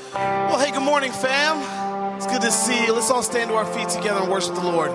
Well, hey, good morning, fam. It's good to see you. Let's all stand to our feet together and worship the Lord.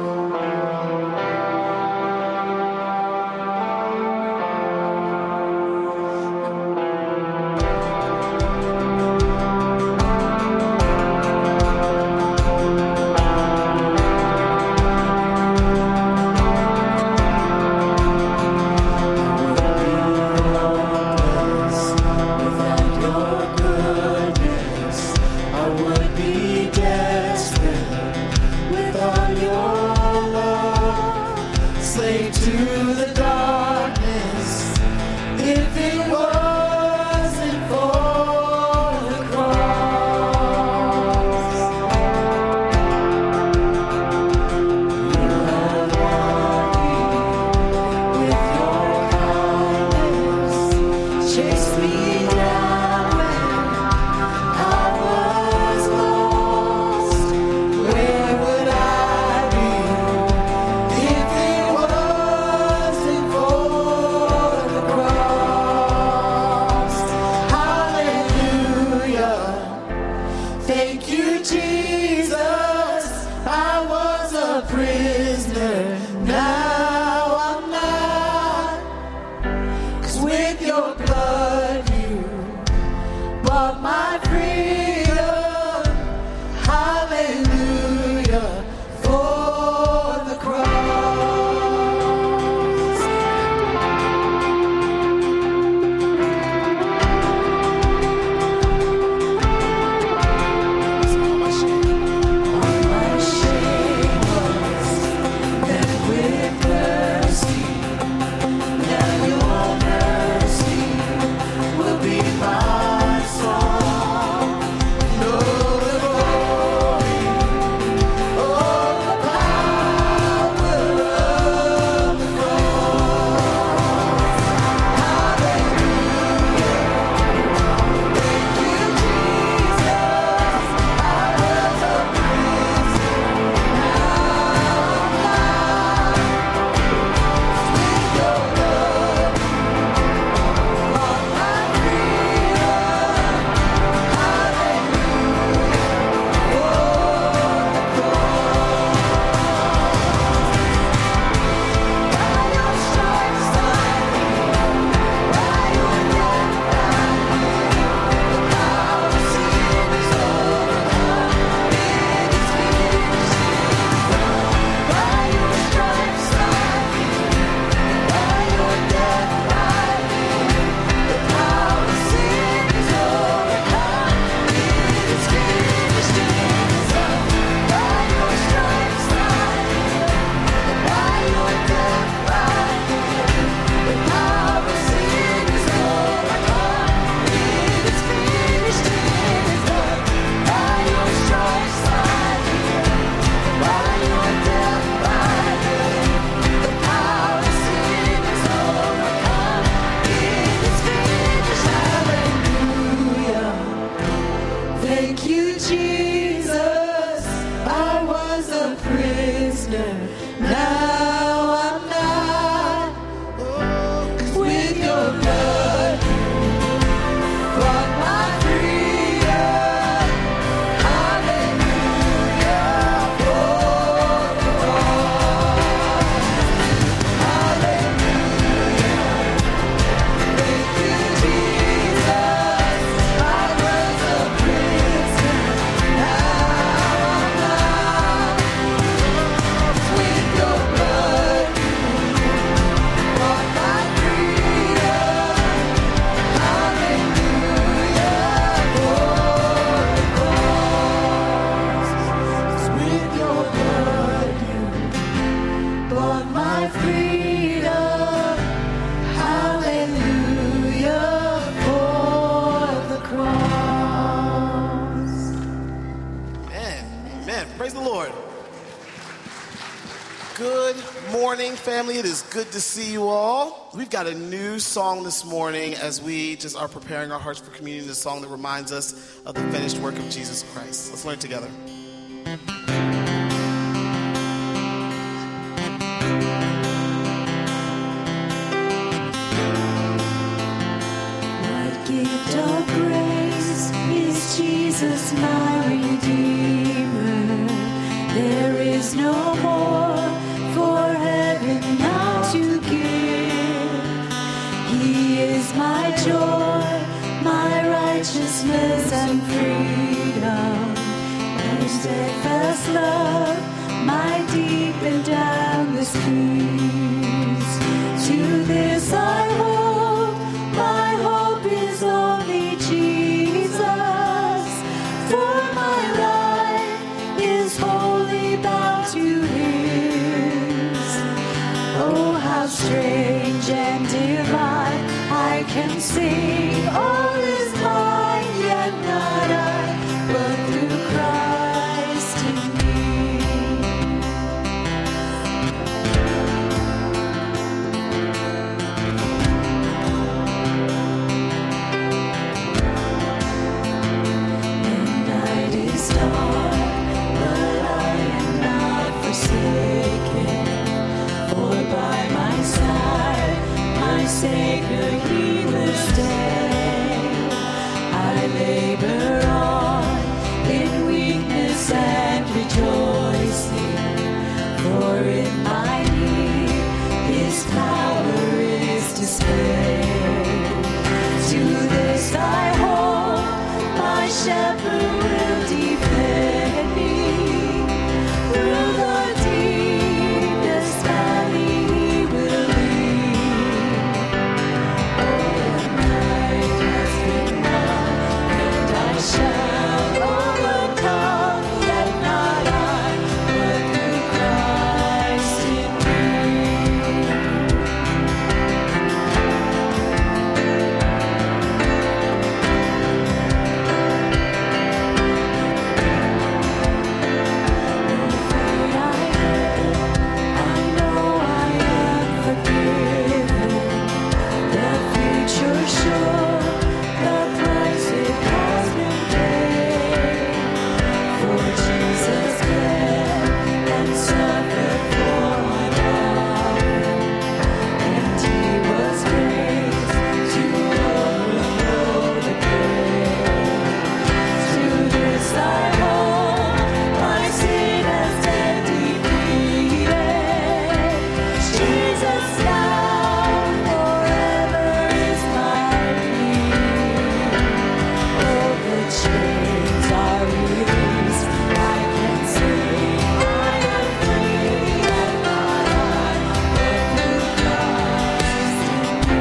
Family, it is good to see you all. We've got a new song this morning as we just are preparing our hearts for communion, a song that reminds us of the finished work of Jesus Christ. Let's learn it together. What gift of grace is Jesus? my Redeemer. There is no more for heaven now to give. He is my joy, my righteousness and freedom, and steadfast love, my deep and boundless peace. To this I hold, my hope is only Jesus, for my life is wholly bound to His. Oh, how strange and divine, I can sing, all is mine, yet not I, but through Christ in me. The night is dark, but I am not forsaken, for by my side, my Savior, He will stay. I labor on in weakness and rejoicing, for in my need His power is displayed. To this I hold, my shepherd will defend me. Through the deepest valley He will lead. Oh, the night has been won, and I shall overcome, yet not I, but through Christ in me. I know I am forgiven, the future sure, the price it has been paid. For Jesus bled and suffered for my pardon, and He was raised to overthrow the grave. To this I hold, my sin has been defeated. Jesus now forever is my King. Oh, the chains are released, I can sing, I am free, and not I, but through Christ in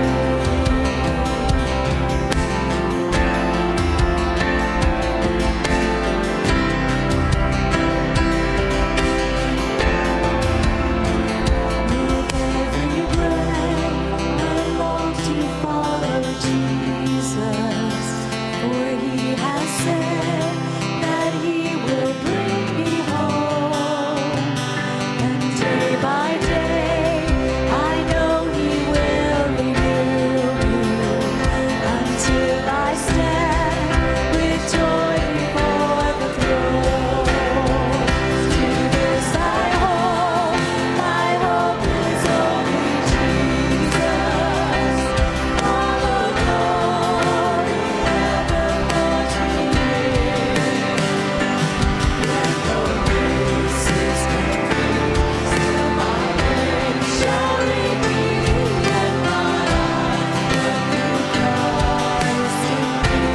With every breath, I long to follow Jesus, for He has said that He will bring me home. And day by day, I know He will renew me, until I stand with joy before the throne. To this I hold, my hope is only Jesus. Follow glory, evermore to live. When the race is complete, still my name shall repeat, yet not I, but through Christ in me.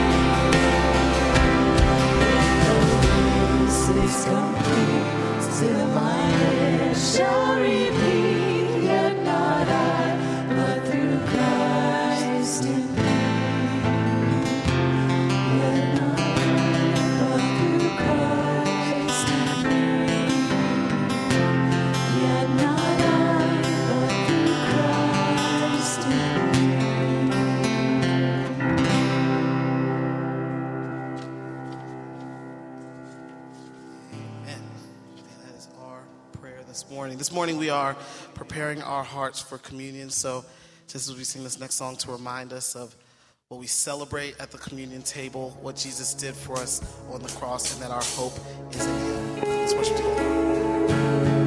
When the race is complete, still my name shall repeat, yet not I, but through Christ in me. Yet not I, but through Christ in me. Yet not I, but through Christ in me. Amen. That is our prayer this morning. This morning we are preparing our hearts for communion. So just as we sing this next song to remind us of what we celebrate at the communion table, what Jesus did for us on the cross, and that our hope is in Him. Let's worship together.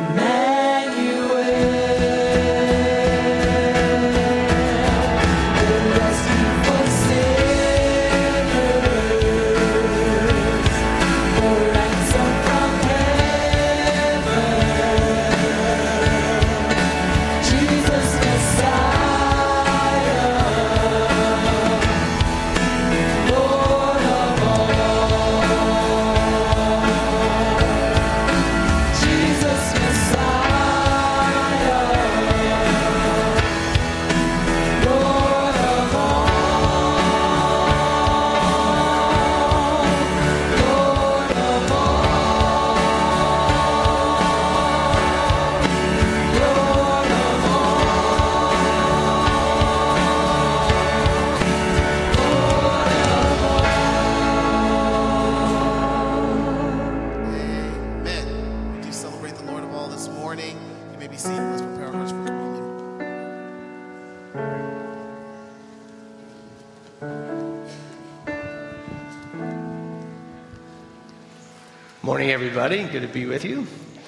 Morning, everybody. Good to be with you.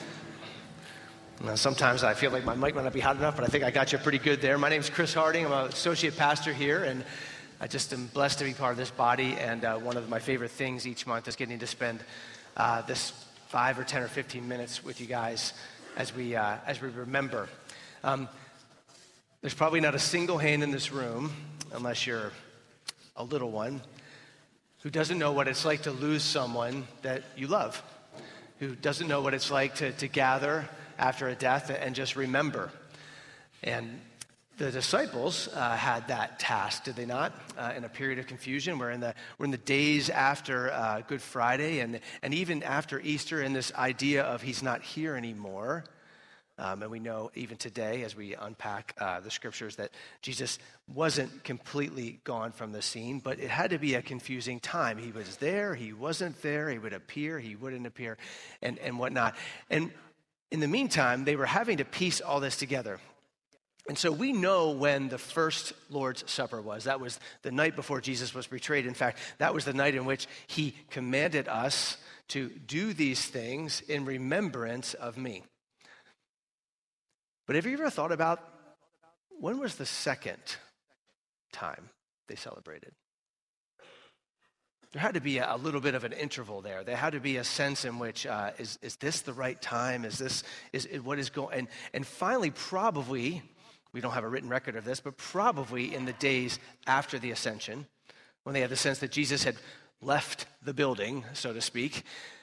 Sometimes I feel like my mic might not be hot enough, but I think I got you pretty good there. My name is Chris Harding. I'm an associate pastor here, and I just am blessed to be part of this body. And one of my favorite things each month is getting to spend this 5 or 10 or 15 minutes with you guys as we remember. There's probably not a single hand in this room, unless you're a little one, who doesn't know what it's like to lose someone that you love, who doesn't know what it's like to gather after a death and just remember. And the disciples had that task, did they not? In a period of confusion. We're in the days after Good Friday and even after Easter, in this idea of he's not here anymore. And we know even today, as we unpack the scriptures, that Jesus wasn't completely gone from the scene, but it had to be a confusing time. He was there, he wasn't there, he would appear, he wouldn't appear, and whatnot. And in the meantime, they were having to piece all this together. And so we know when the first Lord's Supper was. That was the night before Jesus was betrayed. In fact, that was the night in which he commanded us to do these things in remembrance of me. But have you ever thought about when was the second time they celebrated? There had to be a little bit of an interval there. There had to be a sense in which, is this the right time? Is what is going? And finally, probably, we don't have a written record of this, but probably in the days after the ascension, when they had the sense that Jesus had left the building, so to speak,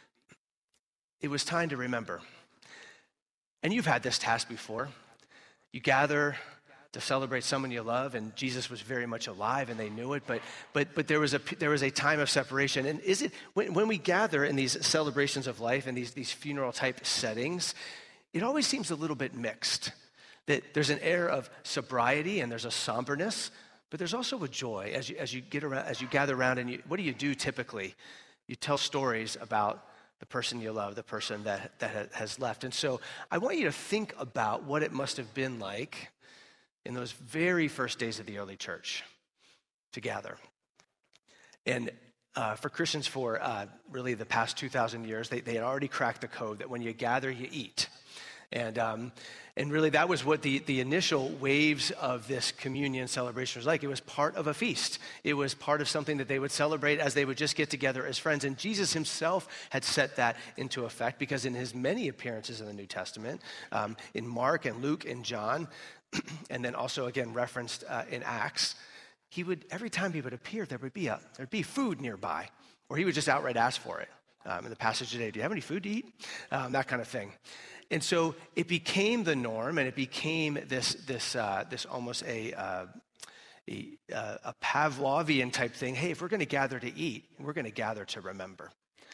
it was time to remember. And you've had this task before. You gather to celebrate someone you love, and Jesus was very much alive, and they knew it. But there was a time of separation. And is it when we gather in these celebrations of life and these funeral type settings, it always seems a little bit mixed. That there's an air of sobriety and there's a somberness, but there's also a joy as you get around, as you gather around. And what do you do typically? You tell stories about the person you love, the person that has left. And so I want you to think about what it must have been like in those very first days of the early church to gather. And for Christians for really the past 2,000 years, they had already cracked the code that when you gather, you eat. And really that was what the initial waves of this communion celebration was like. It was part of a feast. It was part of something that they would celebrate as they would just get together as friends. And Jesus himself had set that into effect because in his many appearances in the New Testament, in Mark and Luke and John, and then also again referenced in Acts, every time he would appear, there'd be food nearby, or he would just outright ask for it. In the passage today, do you have any food to eat? That kind of thing. And so it became the norm, and it became this almost a Pavlovian type thing. Hey, if we're going to gather to eat, we're going to gather to remember.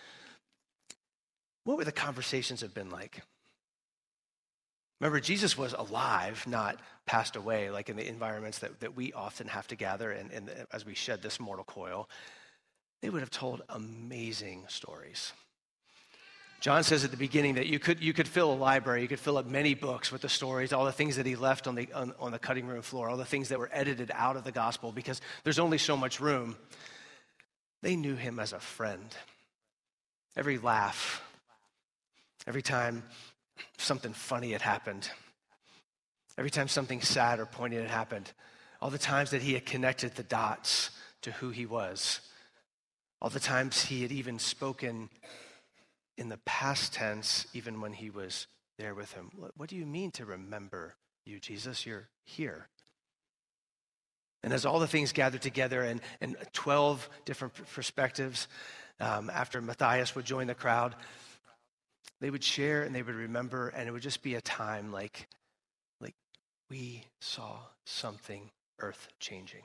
What would the conversations have been like? Remember, Jesus was alive, not passed away, like in the environments that we often have to gather and as we shed this mortal coil. They would have told amazing stories. John says at the beginning that you could fill a library, you could fill up many books with the stories, all the things that he left on the cutting room floor, all the things that were edited out of the gospel because there's only so much room. They knew him as a friend. Every laugh, every time something funny had happened, every time something sad or poignant had happened, all the times that he had connected the dots to who he was, all the times he had even spoken in the past tense, even when he was there with him. What do you mean to remember you, Jesus? You're here. And as all the things gathered together and 12 different perspectives, after Matthias would join the crowd, they would share and they would remember, and it would just be a time like we saw something earth-changing.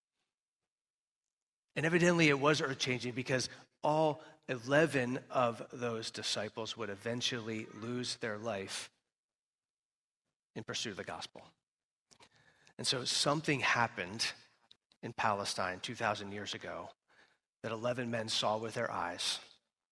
And evidently it was earth-changing because all 11 of those disciples would eventually lose their life in pursuit of the gospel. And so something happened in Palestine 2,000 years ago that 11 men saw with their eyes,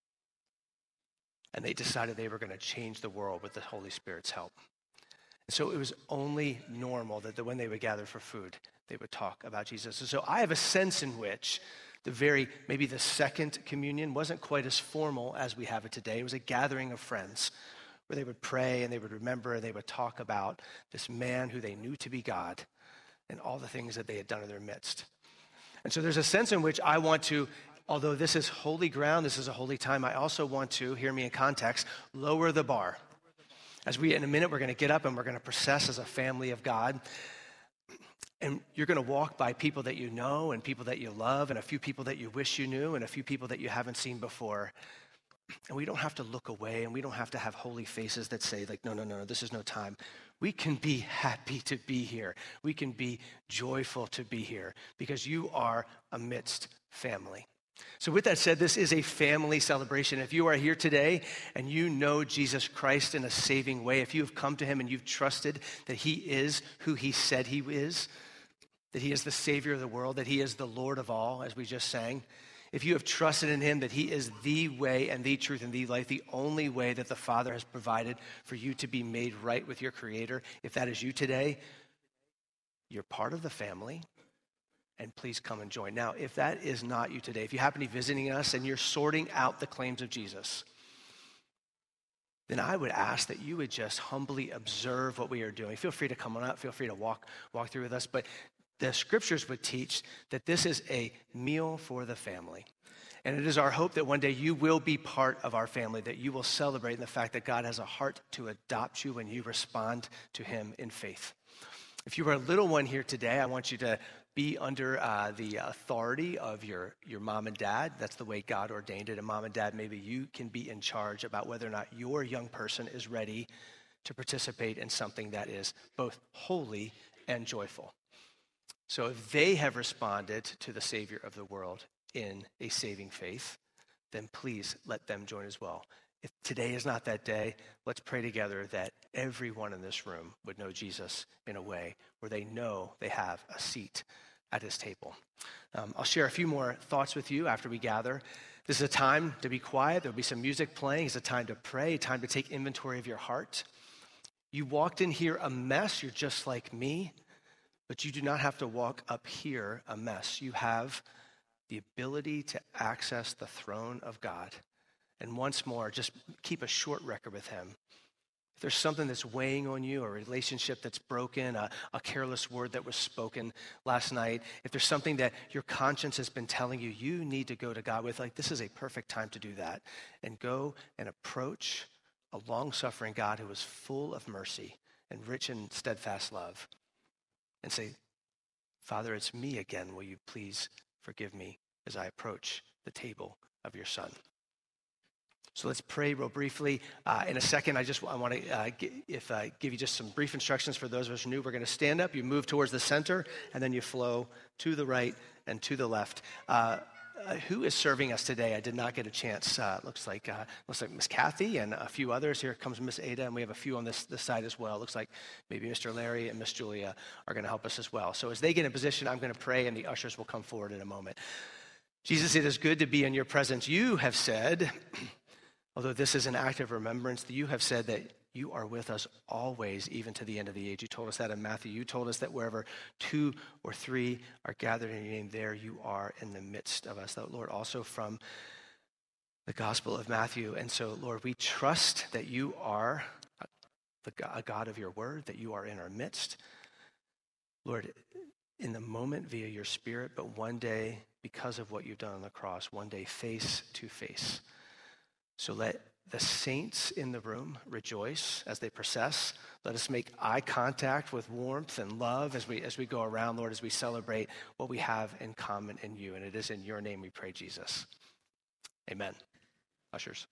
and they decided they were going to change the world with the Holy Spirit's help. And so it was only normal that when they would gather for food, they would talk about Jesus. And so I have a sense in which maybe the second communion wasn't quite as formal as we have it today. It was a gathering of friends where they would pray and they would remember and they would talk about this man who they knew to be God and all the things that they had done in their midst. And so there's a sense in which I want to, although this is holy ground, this is a holy time, I also want to, hear me in context, lower the bar. As in a minute, we're going to get up and we're going to process as a family of God. And you're going to walk by people that you know and people that you love and a few people that you wish you knew and a few people that you haven't seen before. And we don't have to look away and we don't have to have holy faces that say like, no, this is no time. We can be happy to be here. We can be joyful to be here because you are amidst family. So with that said, this is a family celebration. If you are here today and you know Jesus Christ in a saving way, if you have come to him and you've trusted that he is who he said he is, that he is the Savior of the world, that he is the Lord of all, as we just sang, if you have trusted in him that he is the way and the truth and the life, the only way that the Father has provided for you to be made right with your Creator, if that is you today, you're part of the family. And please come and join. Now, if that is not you today, if you happen to be visiting us and you're sorting out the claims of Jesus, then I would ask that you would just humbly observe what we are doing. Feel free to come on up. Feel free to walk through with us. But the scriptures would teach that this is a meal for the family. And it is our hope that one day you will be part of our family, that you will celebrate in the fact that God has a heart to adopt you when you respond to him in faith. If you are a little one here today, I want you to be under the authority of your mom and dad. That's the way God ordained it. And mom and dad, maybe you can be in charge about whether or not your young person is ready to participate in something that is both holy and joyful. So if they have responded to the Savior of the world in a saving faith, then please let them join as well. If today is not that day, let's pray together that everyone in this room would know Jesus in a way where they know they have a seat at his table. I'll share a few more thoughts with you after we gather. This is a time to be quiet. There'll be some music playing. It's a time to pray, a time to take inventory of your heart. You walked in here a mess. You're just like me, but you do not have to walk up here a mess. You have the ability to access the throne of God. And once more, just keep a short record with him. If there's something that's weighing on you, a relationship that's broken, a careless word that was spoken last night, if there's something that your conscience has been telling you, you need to go to God with, like this is a perfect time to do that. And go and approach a long-suffering God who is full of mercy and rich in steadfast love. And say, Father, it's me again. Will you please forgive me as I approach the table of your Son? So let's pray real briefly. In a second, I want to give you just some brief instructions for those of us who are new. We're going to stand up, you move towards the center, and then you flow to the right and to the left. Who is serving us today? I did not get a chance. Looks like Miss Kathy and a few others. Here comes Miss Ada, and we have a few on this side as well. Looks like maybe Mr. Larry and Miss Julia are going to help us as well. So as they get in position, I'm going to pray, and the ushers will come forward in a moment. Jesus, it is good to be in your presence. You have said, although this is an act of remembrance, that you have said that you are with us always, even to the end of the age. You told us that in Matthew. You told us that wherever 2 or 3 are gathered in your name, there you are in the midst of us. That, Lord, also from the Gospel of Matthew. And so, Lord, we trust that you are a God of your word, that you are in our midst. Lord, in the moment via your Spirit, but one day, because of what you've done on the cross, one day face to face. So let the saints in the room rejoice as they process. Let us make eye contact with warmth and love as we go around, Lord, as we celebrate what we have in common in you. And it is in your name we pray, Jesus. Amen. Ushers.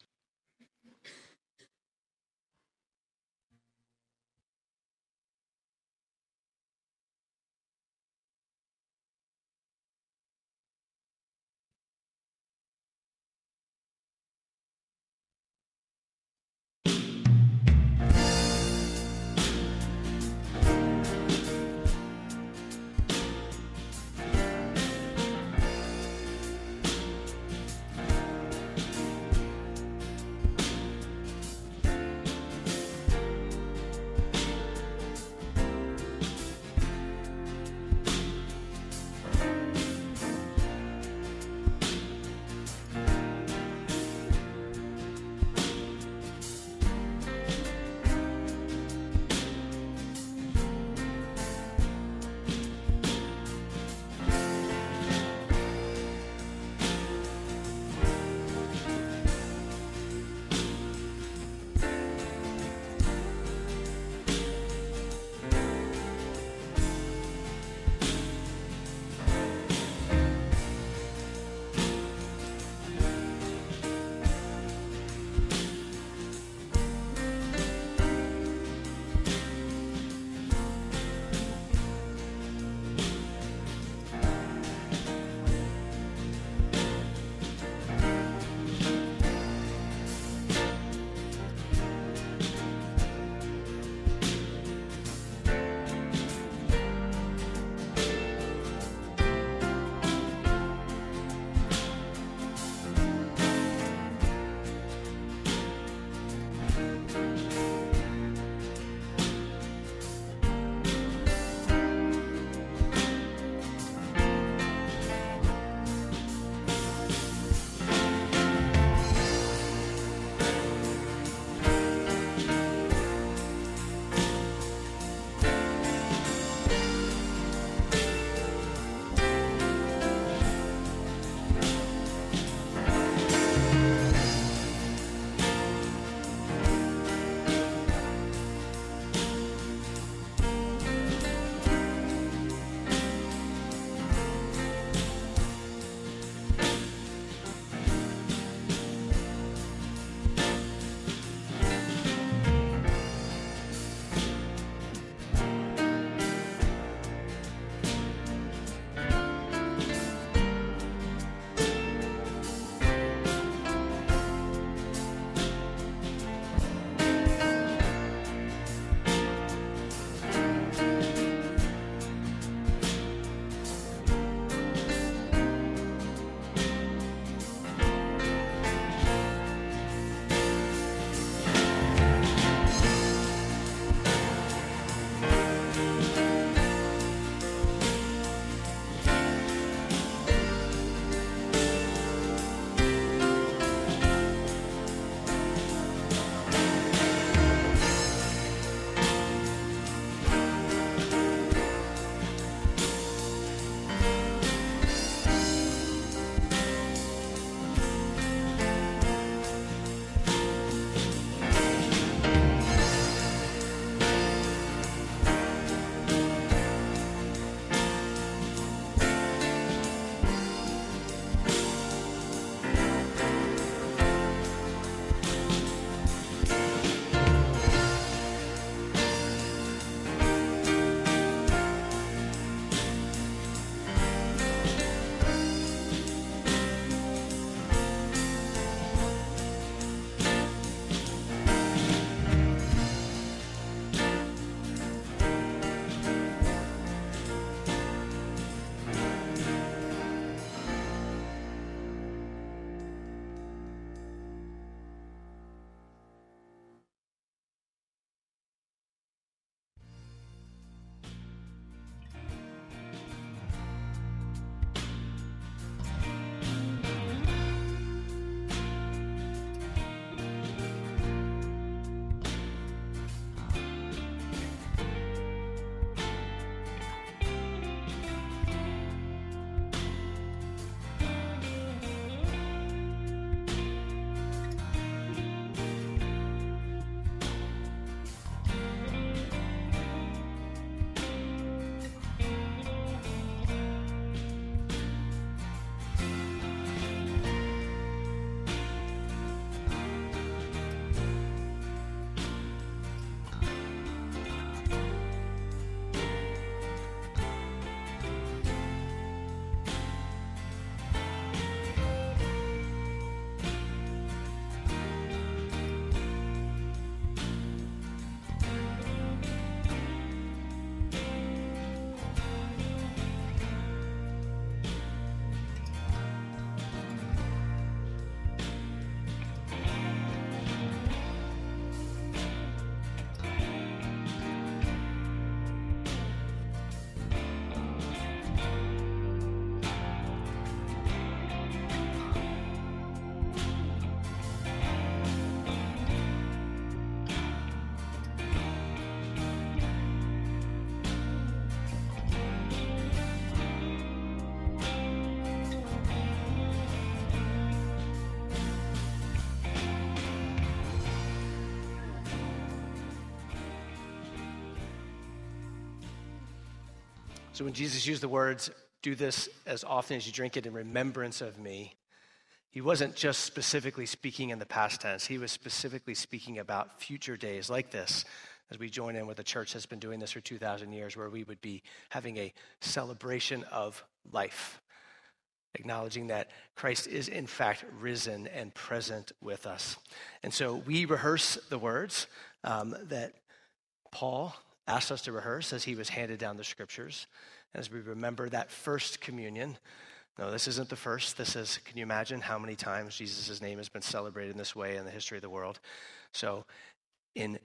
So when Jesus used the words, do this as often as you drink it in remembrance of me, he wasn't just specifically speaking in the past tense. He was specifically speaking about future days like this, as we join in with the church that's been doing this for 2,000 years, where we would be having a celebration of life, acknowledging that Christ is in fact risen and present with us. And so we rehearse the words that Paul asked us to rehearse as he was handed down the scriptures. As we remember that first communion. No, this isn't the first. This is, can you imagine how many times Jesus' name has been celebrated in this way in the history of the world? So in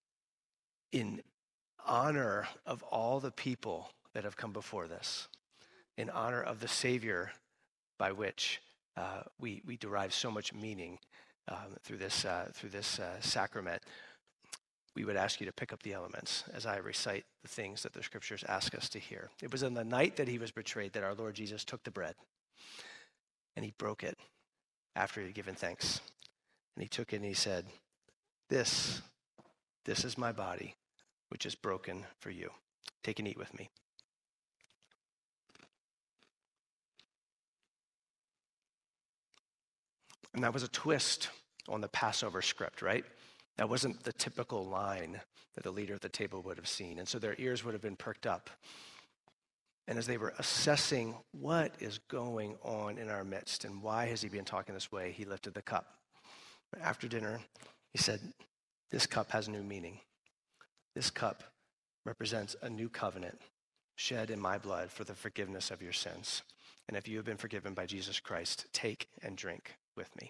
honor of all the people that have come before this, in honor of the Savior by which we derive so much meaning through this sacrament, we would ask you to pick up the elements as I recite the things that the scriptures ask us to hear. It was on the night that he was betrayed that our Lord Jesus took the bread and he broke it after he had given thanks. And he took it and he said, this is my body, which is broken for you. Take and eat with me. And that was a twist on the Passover script, right? That wasn't the typical line that the leader at the table would have seen. And so their ears would have been perked up. And as they were assessing what is going on in our midst and why has he been talking this way, he lifted the cup. After dinner, he said, this cup has new meaning. This cup represents a new covenant shed in my blood for the forgiveness of your sins. And if you have been forgiven by Jesus Christ, take and drink with me.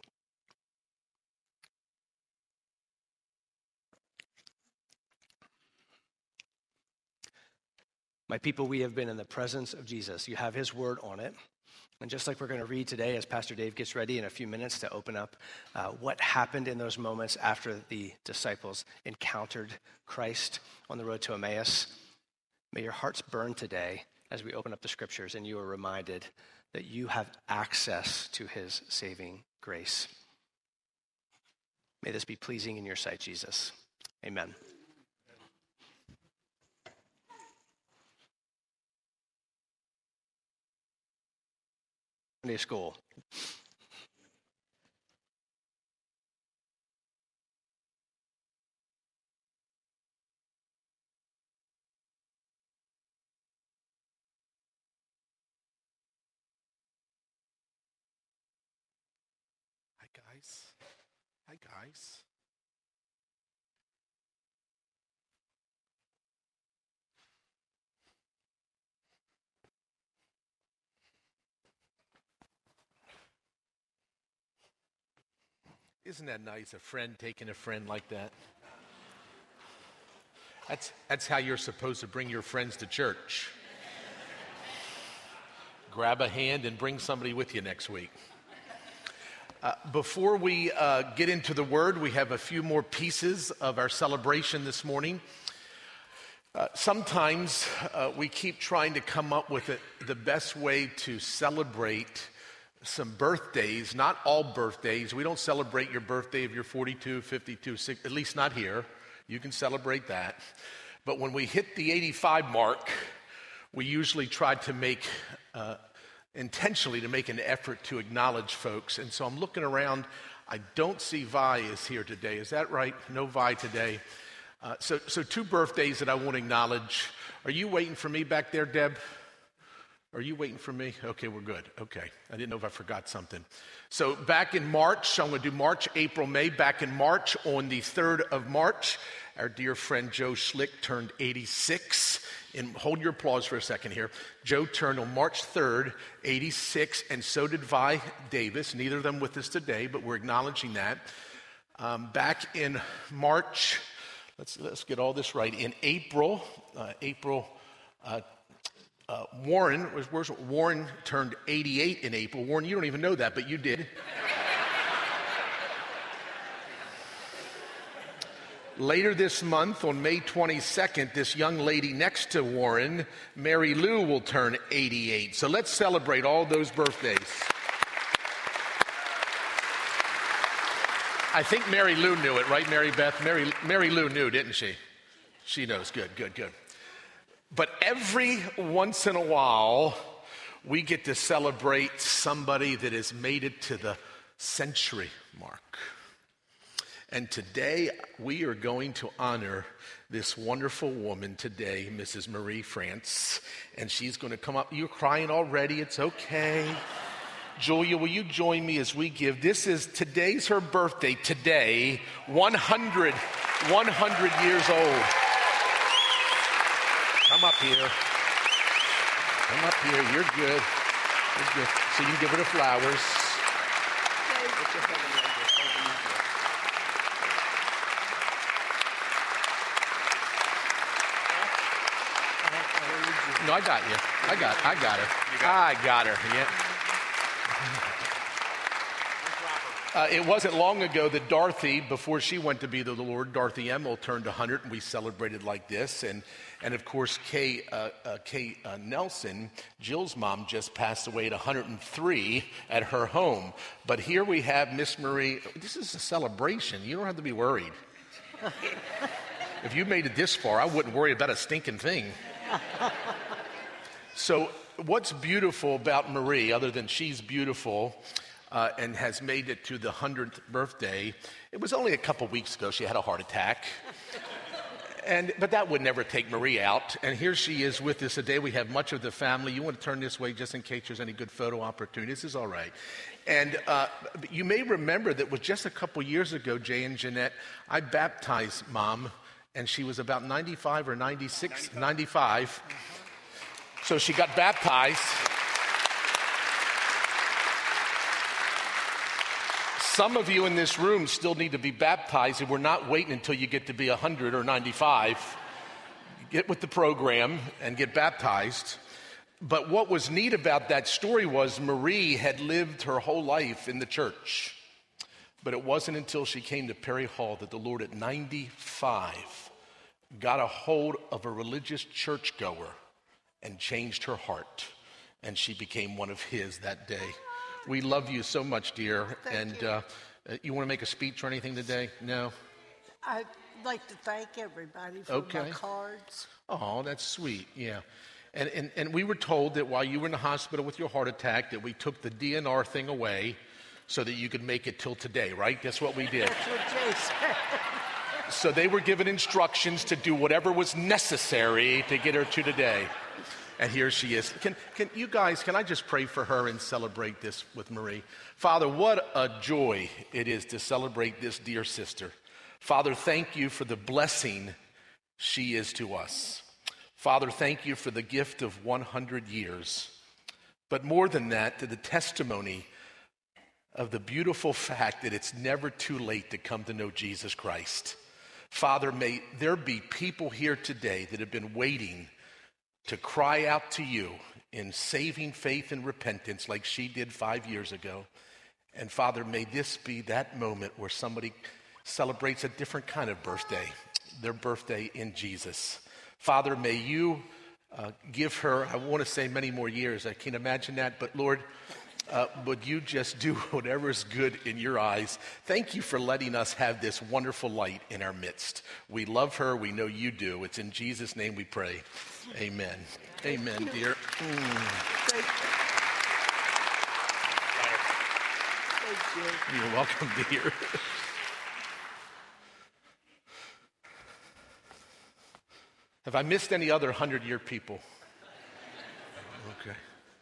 My people, we have been in the presence of Jesus. You have his word on it. And just like we're going to read today as Pastor Dave gets ready in a few minutes to open up what happened in those moments after the disciples encountered Christ on the road to Emmaus, may your hearts burn today as we open up the scriptures and you are reminded that you have access to his saving grace. May this be pleasing in your sight, Jesus. Amen. Sunday school. Hi, guys. Hi, guys. Isn't that nice, a friend taking a friend like that? That's how you're supposed to bring your friends to church. Grab a hand and bring somebody with you next week. Before we get into the word, we have a few more pieces of our celebration this morning. Sometimes we keep trying to come up with the best way to celebrate some birthdays, not all birthdays. We don't celebrate your birthday if you're 42, 52, 60, at least not here. You can celebrate that. But when we hit the 85 mark, we usually try to make, intentionally to make an effort to acknowledge folks. And so I'm looking around. I don't see Vi is here today. Is that right? No Vi today. So two birthdays that I want to acknowledge. Are you waiting for me back there, Deb? Are you waiting for me? Okay, we're good. Okay. I didn't know if I forgot something. So back in March, I'm going to do March, April, May. Back in March, on the 3rd of March, our dear friend Joe Schlick turned 86. And hold your applause for a second here. Joe turned on March 3rd, 86, and so did Vi Davis. Neither of them with us today, but we're acknowledging that. Back in March, let's get all this right. In April, Warren turned 88 in April. Warren, you don't even know that, but you did. Later this month, on May 22nd, this young lady next to Warren, Mary Lou, will turn 88. So let's celebrate all those birthdays. I think Mary Lou knew it, right, Mary Beth? Mary Lou knew, didn't she? She knows. Good. But every once in a while, we get to celebrate somebody that has made it to the century mark. And today, we are going to honor this wonderful woman today, Mrs. Marie France. And she's going to come up. You're crying already. It's okay. Julia, will you join me as we give? Today's her birthday. Today, 100 years old. Come up here. Come up here. You're good. You're good. So you can give her the flowers. No, I got you. I got her. I got her. Yeah. It wasn't long ago that Dorothy, before she went to be the Lord, Dorothy Emmel turned 100, and we celebrated like this. And of course, Kay Nelson, Jill's mom, just passed away at 103 at her home. But here we have Miss Marie. This is a celebration. You don't have to be worried. If you made it this far, I wouldn't worry about a stinking thing. So what's beautiful about Marie, other than she's beautiful, and has made it to the 100th birthday, it was only a couple weeks ago she had a heart attack. But that would never take Marie out. And here she is with us today. We have much of the family. You want to turn this way just in case there's any good photo opportunities. This is all right. And you may remember that was just a couple years ago, Jay and Jeanette, I baptized Mom, and she was about 95 or 96, 95. So she got baptized. Some of you in this room still need to be baptized, and we're not waiting until you get to be 100 or 95. Get with the program and get baptized. But what was neat about that story was Marie had lived her whole life in the church. But it wasn't until she came to Perry Hall that the Lord at 95 got a hold of a religious churchgoer and changed her heart. And she became one of his that day. We love you so much, dear. Thank you. You want to make a speech or anything today? No? I'd like to thank everybody for my cards. Oh, that's sweet. Yeah. And we were told that while you were in the hospital with your heart attack that we took the DNR thing away so that you could make it till today, right? That's what we did. That's what Jay said. So they were given instructions to do whatever was necessary to get her to today. And here she is. Can you guys, can I just pray for her and celebrate this with Marie? Father, what a joy it is to celebrate this dear sister. Father, thank you for the blessing she is to us. Father, thank you for the gift of 100 years. But more than that, to the testimony of the beautiful fact that it's never too late to come to know Jesus Christ. Father, may there be people here today that have been waiting to cry out to you in saving faith and repentance like she did 5 years ago. And Father, may this be that moment where somebody celebrates a different kind of birthday, their birthday in Jesus. Father, may you give her, I want to say many more years, I can't imagine that, but Lord, would you just do whatever is good in your eyes? Thank you for letting us have this wonderful light in our midst. We love her. We know you do. It's in Jesus' name we pray. Amen. Amen, dear. Thank you. You're welcome, dear. Have I missed any other 100-year people? Okay.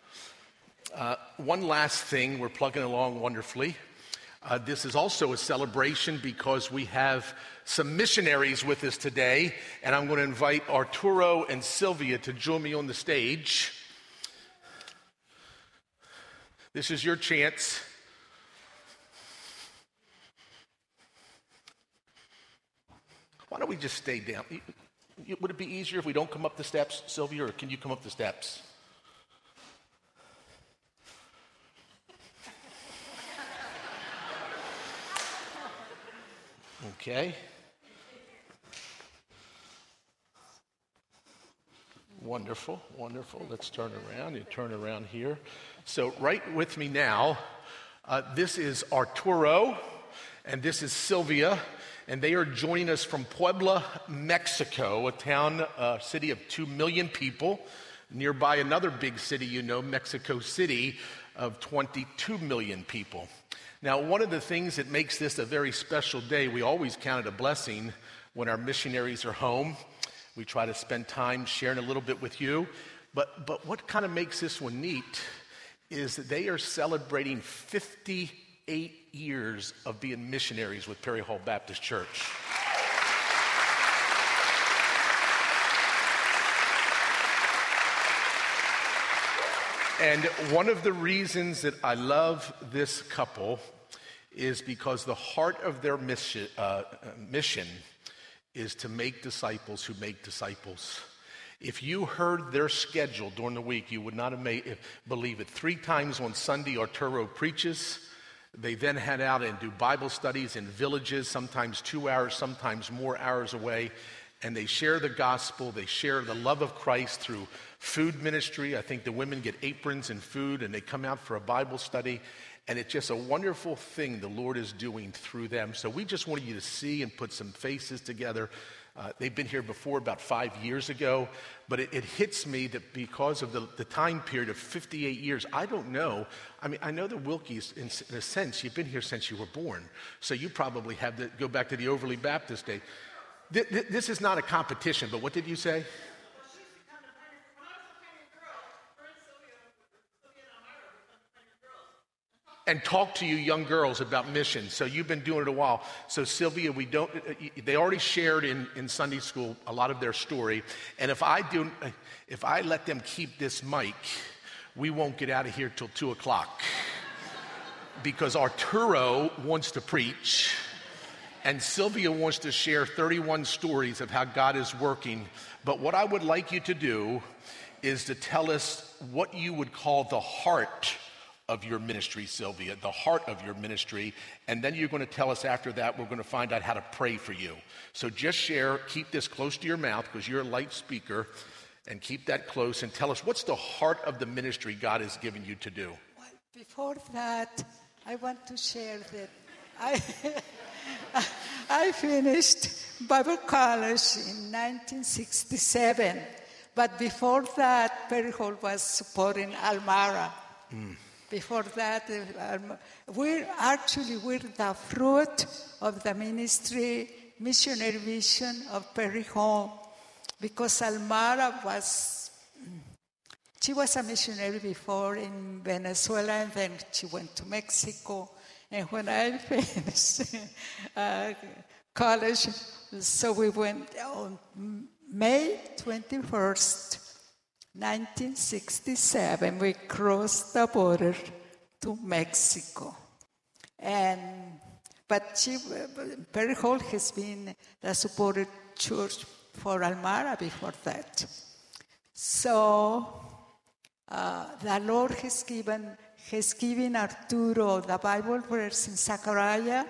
One last thing, we're plugging along wonderfully. This is also a celebration because we have some missionaries with us today, and I'm going to invite Arturo and Sylvia to join me on the stage. This is your chance. Why don't we just stay down? Would it be easier if we don't come up the steps, Sylvia, or can you come up the steps? Okay. Wonderful, wonderful. Let's turn around. You turn around here. So right with me now, this is Arturo, and this is Sylvia. and they are joining us from Puebla, Mexico, a city of 2 million people, nearby another big city, Mexico City, of 22 million people. Now, one of the things that makes this a very special day, we always count it a blessing when our missionaries are home. We try to spend time sharing a little bit with you. But what kind of makes this one neat is that they are celebrating 58 years of being missionaries with Perry Hall Baptist Church. And one of the reasons that I love this couple is because the heart of their mission is to make disciples who make disciples. If you heard their schedule during the week, you would not believe it. 3 times on Sunday, Arturo preaches. They then head out and do Bible studies in villages, sometimes 2 hours, sometimes more hours away. And they share the gospel. They share the love of Christ through food ministry. I think the women get aprons and food, and they come out for a Bible study. And it's just a wonderful thing the Lord is doing through them. So we just wanted you to see and put some faces together. They've been here before about 5 years ago, but it hits me that because of the time period of 58 years, I don't know. I mean, I know the Wilkies, in a sense, you've been here since you were born, so you probably have to go back to the Overly Baptist day. This is not a competition, but what did you say? And talk to you young girls about missions. So you've been doing it a while. So Sylvia, they already shared in Sunday school a lot of their story. And if I let them keep this mic, we won't get out of here till 2:00. Because Arturo wants to preach, and Sylvia wants to share 31 stories of how God is working. But what I would like you to do is to tell us what you would call the heart of your ministry, Sylvia, the heart of your ministry, and then you're going to tell us after that, we're going to find out how to pray for you. So just share, keep this close to your mouth because you're a light speaker, and keep that close and tell us what's the heart of the ministry God has given you to do. Well, before that, I want to share that I finished Bible college in 1967, but before that, Perry Hall was supporting Almara. Before that, we're the fruit of the missionary vision of Perry Hall, because Almara was a missionary before in Venezuela, and then she went to Mexico. And when I finished college, so we went on May 21st, 1967, we crossed the border to Mexico. But Perry Hall has been the supported church for Almara before that. So the Lord has given Arturo the Bible verse in Zechariah,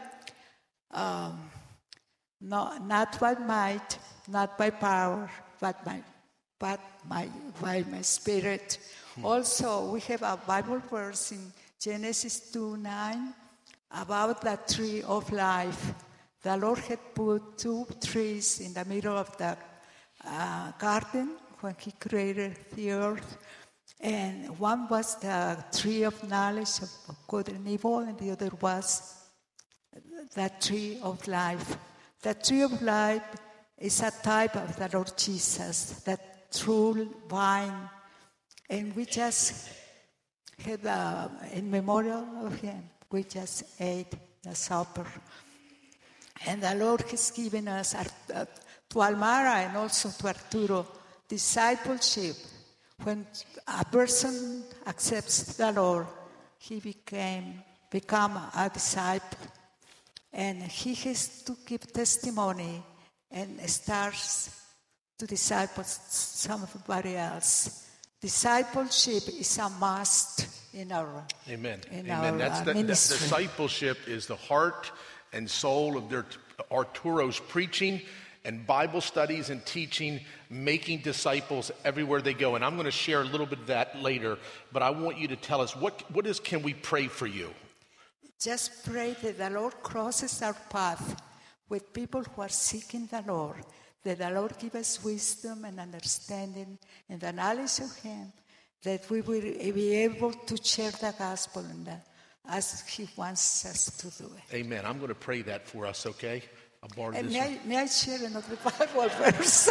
not by might, not by power, but by my spirit. Also, we have a Bible verse in Genesis 2:9 about the tree of life. The Lord had put 2 trees in the middle of the garden when He created the earth. And one was the tree of knowledge of good and evil, and the other was the tree of life. The tree of life is a type of the Lord Jesus, the true vine. And we just had, in memorial of Him, we just ate the supper. And the Lord has given us, to Almara and also to Arturo, discipleship. When a person accepts the Lord, he become a disciple. And he has to give testimony and starts to disciple somebody else. Discipleship is a must in our Amen. In Amen. Our ministry. Discipleship is the heart and soul of Arturo's preaching and Bible studies and teaching, making disciples everywhere they go. And I'm going to share a little bit of that later, but I want you to tell us, can we pray for you? Just pray that the Lord crosses our path. with people who are seeking the Lord, that the Lord give us wisdom and understanding and the knowledge of Him, that we will be able to share the gospel and as He wants us to do it. Amen. I'm going to pray that for us, okay? I'll borrow And this. may I share another Bible verse?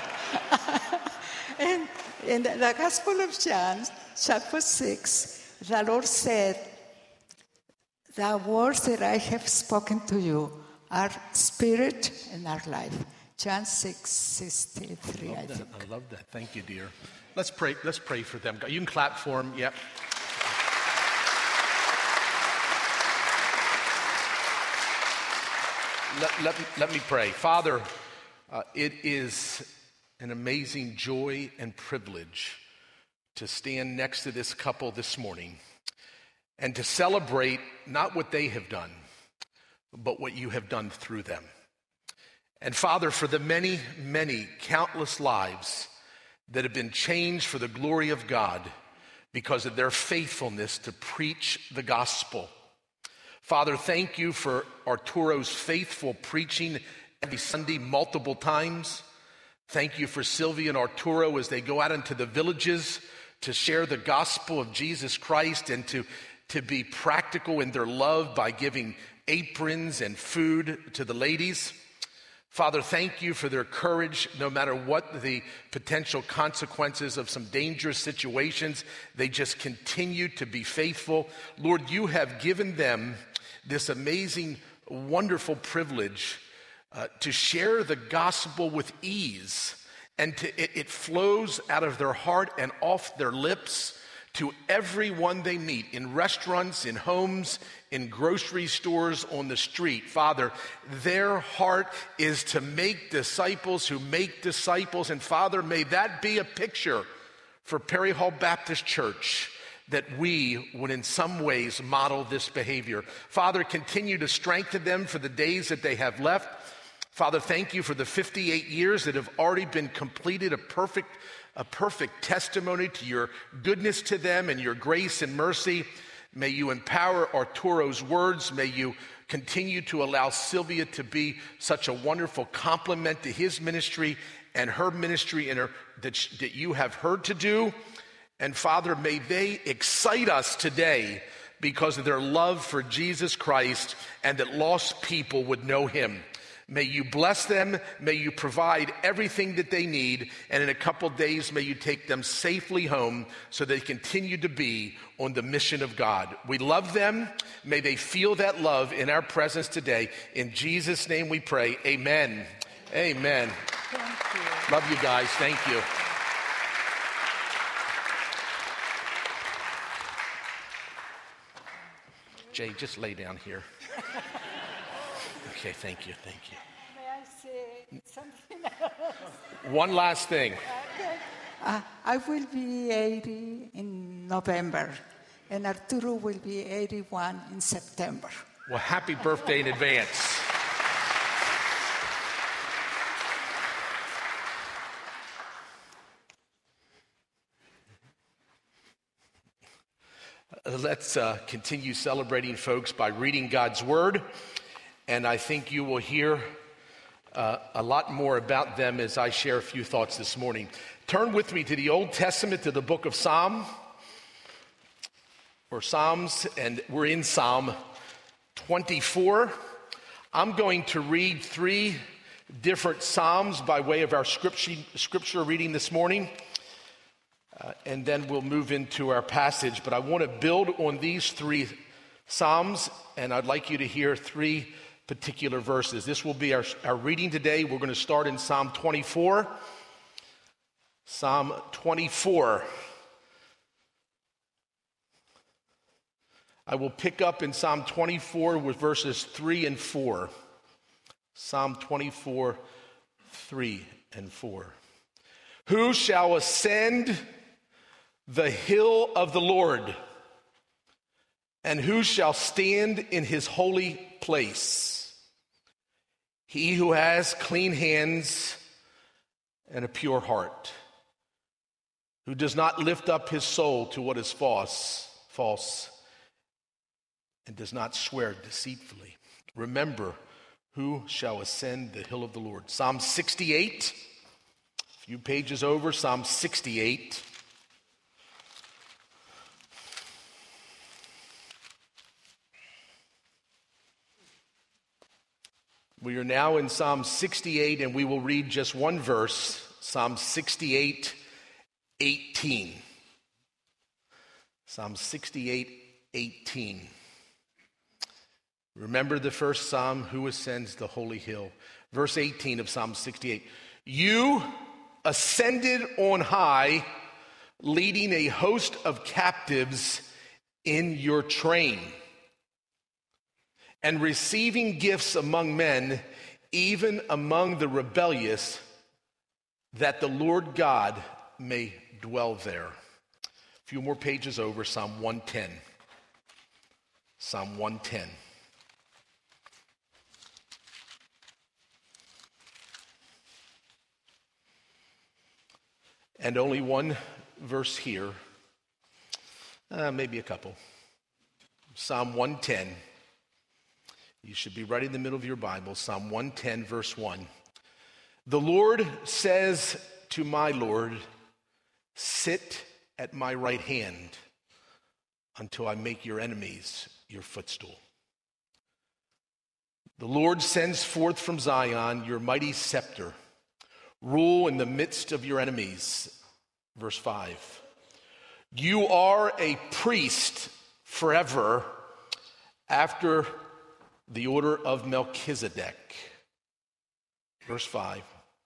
And in the Gospel of John, chapter 6, the Lord said, the words that I have spoken to you are spirit and are life. John 6:63, I think. I love that. Thank you, dear. Let's pray. Let's pray for them. You can clap for them. Yep. Let me pray. Father, it is an amazing joy and privilege to stand next to this couple this morning and to celebrate not what they have done, but what you have done through them. And Father, for the many, many countless lives that have been changed for the glory of God because of their faithfulness to preach the gospel. Father, thank you for Arturo's faithful preaching every Sunday multiple times. Thank you for Sylvia and Arturo as they go out into the villages to share the gospel of Jesus Christ and to be practical in their love by giving aprons and food to the ladies. Father, thank you for their courage, no matter what the potential consequences of some dangerous situations. They just continue to be faithful. Lord, you have given them this amazing, wonderful privilege to share the gospel with ease. And it flows out of their heart and off their lips to everyone they meet, in restaurants, in homes, in grocery stores, on the street. Father, their heart is to make disciples who make disciples. And Father, may that be a picture for Perry Hall Baptist Church, that we would in some ways model this behavior. Father, continue to strengthen them for the days that they have left. Father, thank you for the 58 years that have already been completed, a perfect testimony to your goodness to them and your grace and mercy. May you empower Arturo's words. May you continue to allow Sylvia to be such a wonderful complement to his ministry and her ministry that you have heard to do. And Father, may they excite us today because of their love for Jesus Christ and that lost people would know him. May you bless them. May you provide everything that they need. And in a couple days, may you take them safely home so they continue to be on the mission of God. We love them. May they feel that love in our presence today. In Jesus' name we pray. Amen. Amen. Thank you. Love you guys. Thank you. Jay, just lay down here. Okay, thank you, thank you. May I say something else? One last thing. I will be 80 in November, and Arturo will be 81 in September. Well, happy birthday in advance. Let's continue celebrating, folks, by reading God's Word. And I think you will hear a lot more about them as I share a few thoughts this morning. Turn with me to the Old Testament, to the book of Psalms, and we're in Psalm 24. I'm going to read 3 different Psalms by way of our scripture reading this morning. And then we'll move into our passage. But I want to build on these 3 Psalms, and I'd like you to hear 3 particular verses. This will be our reading today. We're going to start in Psalm 24. Psalm 24. I will pick up in Psalm 24 with verses 3 and 4. Psalm 24, 3 and 4. Who shall ascend the hill of the Lord? And who shall stand in his holy place? He who has clean hands and a pure heart, who does not lift up his soul to what is false, and does not swear deceitfully. Remember Who shall ascend the hill of the Lord? Psalm 68, a few pages over, Psalm 68. We are now in Psalm 68, and we will read just one verse, Psalm 68, 18. Psalm 68, 18. Remember the first psalm, who ascends the holy hill? Verse 18 of Psalm 68. You ascended on high, leading a host of captives in your train, and receiving gifts among men, even among the rebellious, that the Lord God may dwell there. A few more pages over, Psalm 110. Psalm 110. And only one verse here, maybe a couple. Psalm 110. You should be right in the middle of your Bible. Psalm 110, verse 1. The Lord says to my Lord, sit at my right hand until I make your enemies your footstool. The Lord sends forth from Zion your mighty scepter. Rule in the midst of your enemies. Verse 5. You are a priest forever after the order of Melchizedek. Verse 5.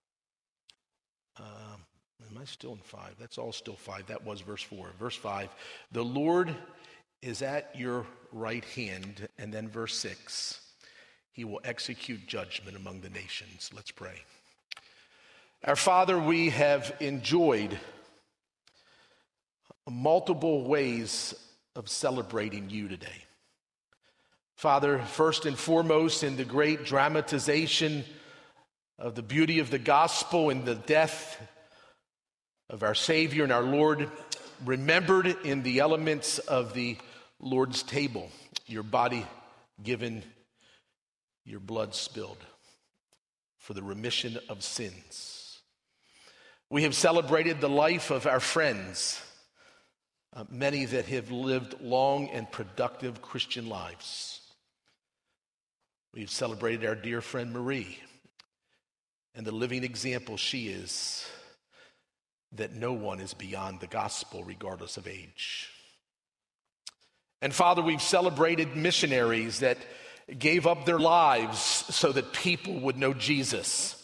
Am I still in 5? That's all still 5. That was verse 4. Verse 5. The Lord is at your right hand. And then verse 6. He will execute judgment among the nations. Let's pray. Our Father, we have enjoyed multiple ways of celebrating you today. Father, first and foremost, in the great dramatization of the beauty of the gospel and the death of our Savior and our Lord, remembered in the elements of the Lord's table, your body given, your blood spilled for the remission of sins. We have celebrated the life of our friends, many that have lived long and productive Christian lives. We've celebrated our dear friend Marie and the living example she is that no one is beyond the gospel regardless of age. And Father, we've celebrated missionaries that gave up their lives so that people would know Jesus.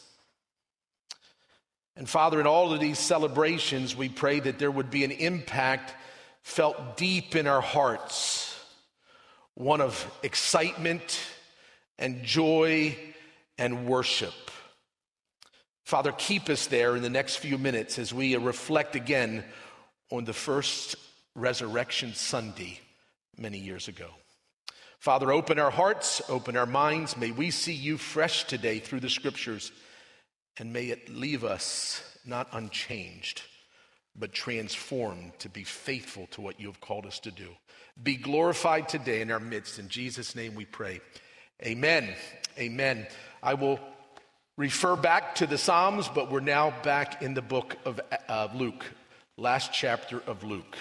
And Father, in all of these celebrations, we pray that there would be an impact felt deep in our hearts, one of excitement and joy and worship. Father, keep us there in the next few minutes as we reflect again on the first Resurrection Sunday many years ago. Father, open our hearts, open our minds. May we see you fresh today through the scriptures. And may it leave us not unchanged, but transformed to be faithful to what you have called us to do. Be glorified today in our midst. In Jesus' name we pray. Amen. Amen. I will refer back to the Psalms, but we're now back in the book of Luke, last chapter of Luke.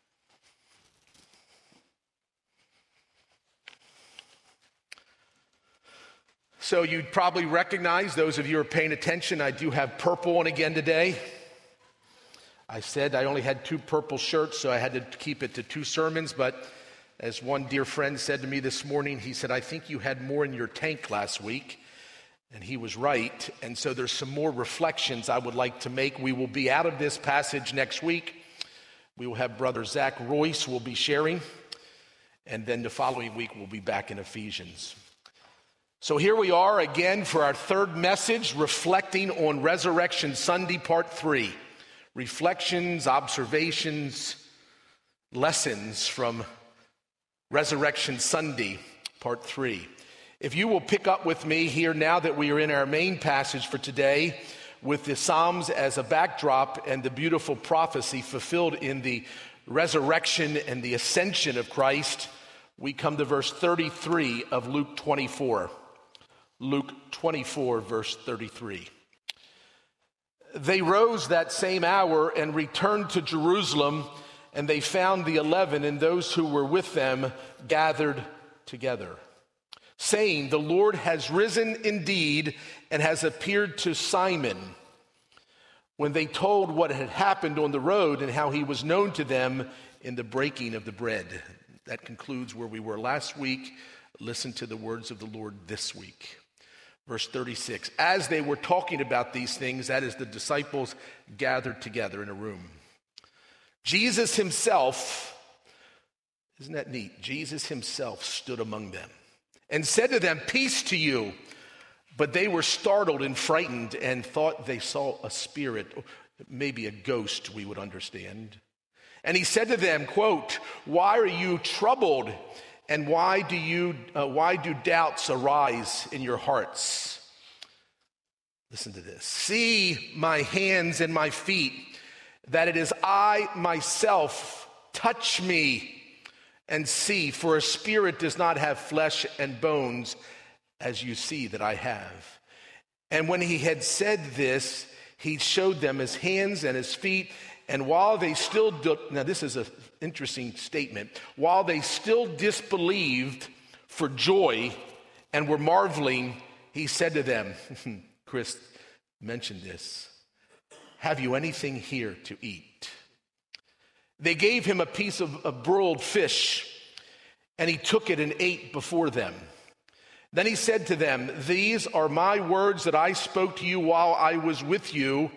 So you'd probably recognize, those of you who are paying attention, I do have purple on again today. I said I only had 2 purple shirts, so I had to keep it to 2 sermons. But as one dear friend said to me this morning, he said, I think you had more in your tank last week. And he was right. And so there's some more reflections I would like to make. We will be out of this passage next week. We will have Brother Zach Royce will be sharing. And then the following week we'll be back in Ephesians. So here we are again for our third message, reflecting on Resurrection Sunday, part 3. Reflections, observations, lessons from Resurrection Sunday, part 3. If you will pick up with me here now that we are in our main passage for today, with the Psalms as a backdrop and the beautiful prophecy fulfilled in the resurrection and the ascension of Christ, we come to verse 33 of Luke 24. Luke 24, verse 33. They rose that same hour and returned to Jerusalem, and they found the 11 and those who were with them gathered together, saying, "The Lord has risen indeed and has appeared to Simon." When they told what had happened on the road and how he was known to them in the breaking of the bread. That concludes where we were last week. Listen to the words of the Lord this week. Verse 36, as they were talking about these things, that is, the disciples gathered together in a room, Jesus himself, isn't that neat? Jesus himself stood among them and said to them, "Peace to you." But they were startled and frightened and thought they saw a spirit, maybe a ghost, we would understand. And he said to them, quote, "Why are you troubled? And why do doubts arise in your hearts?" Listen to this. "See my hands and my feet, that it is I myself. Touch me and see, for a spirit does not have flesh and bones, as you see that I have." And when he had said this, he showed them his hands and his feet. And while they still, now this is an interesting statement, while they still disbelieved for joy and were marveling, he said to them, Chris mentioned this, "Have you anything here to eat?" They gave him a piece of broiled fish, and he took it and ate before them. Then he said to them, "These are my words that I spoke to you while I was with you,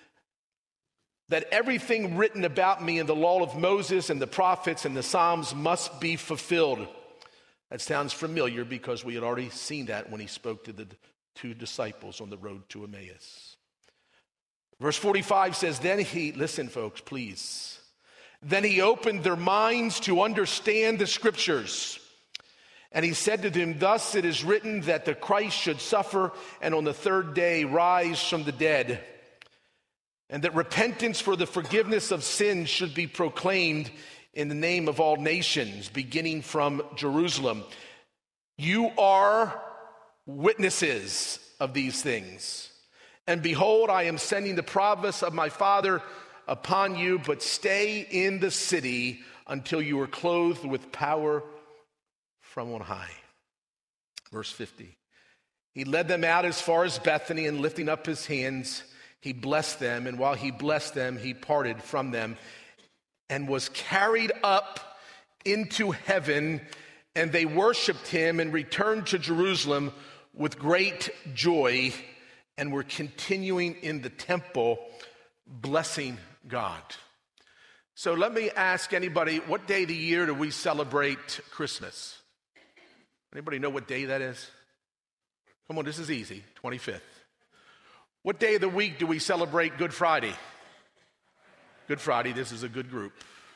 that everything written about me in the law of Moses and the prophets and the Psalms must be fulfilled." That sounds familiar because we had already seen that when he spoke to the two disciples on the road to Emmaus. Verse 45 says, listen folks, please. Then he opened their minds to understand the scriptures. And he said to them, "Thus it is written that the Christ should suffer and on the third day rise from the dead, and that repentance for the forgiveness of sins should be proclaimed in the name of all nations, beginning from Jerusalem. You are witnesses of these things. And behold, I am sending the promise of my Father upon you, but stay in the city until you are clothed with power from on high." Verse 50. He led them out as far as Bethany, and lifting up his hands, he blessed them. And while he blessed them, he parted from them and was carried up into heaven. And they worshiped him and returned to Jerusalem with great joy, and were continuing in the temple, blessing God. So let me ask anybody, what day of the year do we celebrate Christmas? Anybody know what day that is? Come on, this is easy, 25th. What day of the week do we celebrate Good Friday? Good Friday, this is a good group.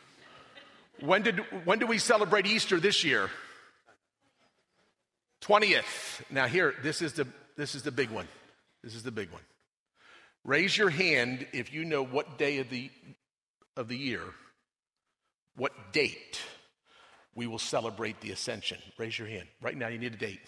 When do we celebrate Easter this year? 20th. Now here, this is the big one. This is the big one. Raise your hand if you know what day of the year, what date we will celebrate the Ascension. Raise your hand. Right now, you need a date.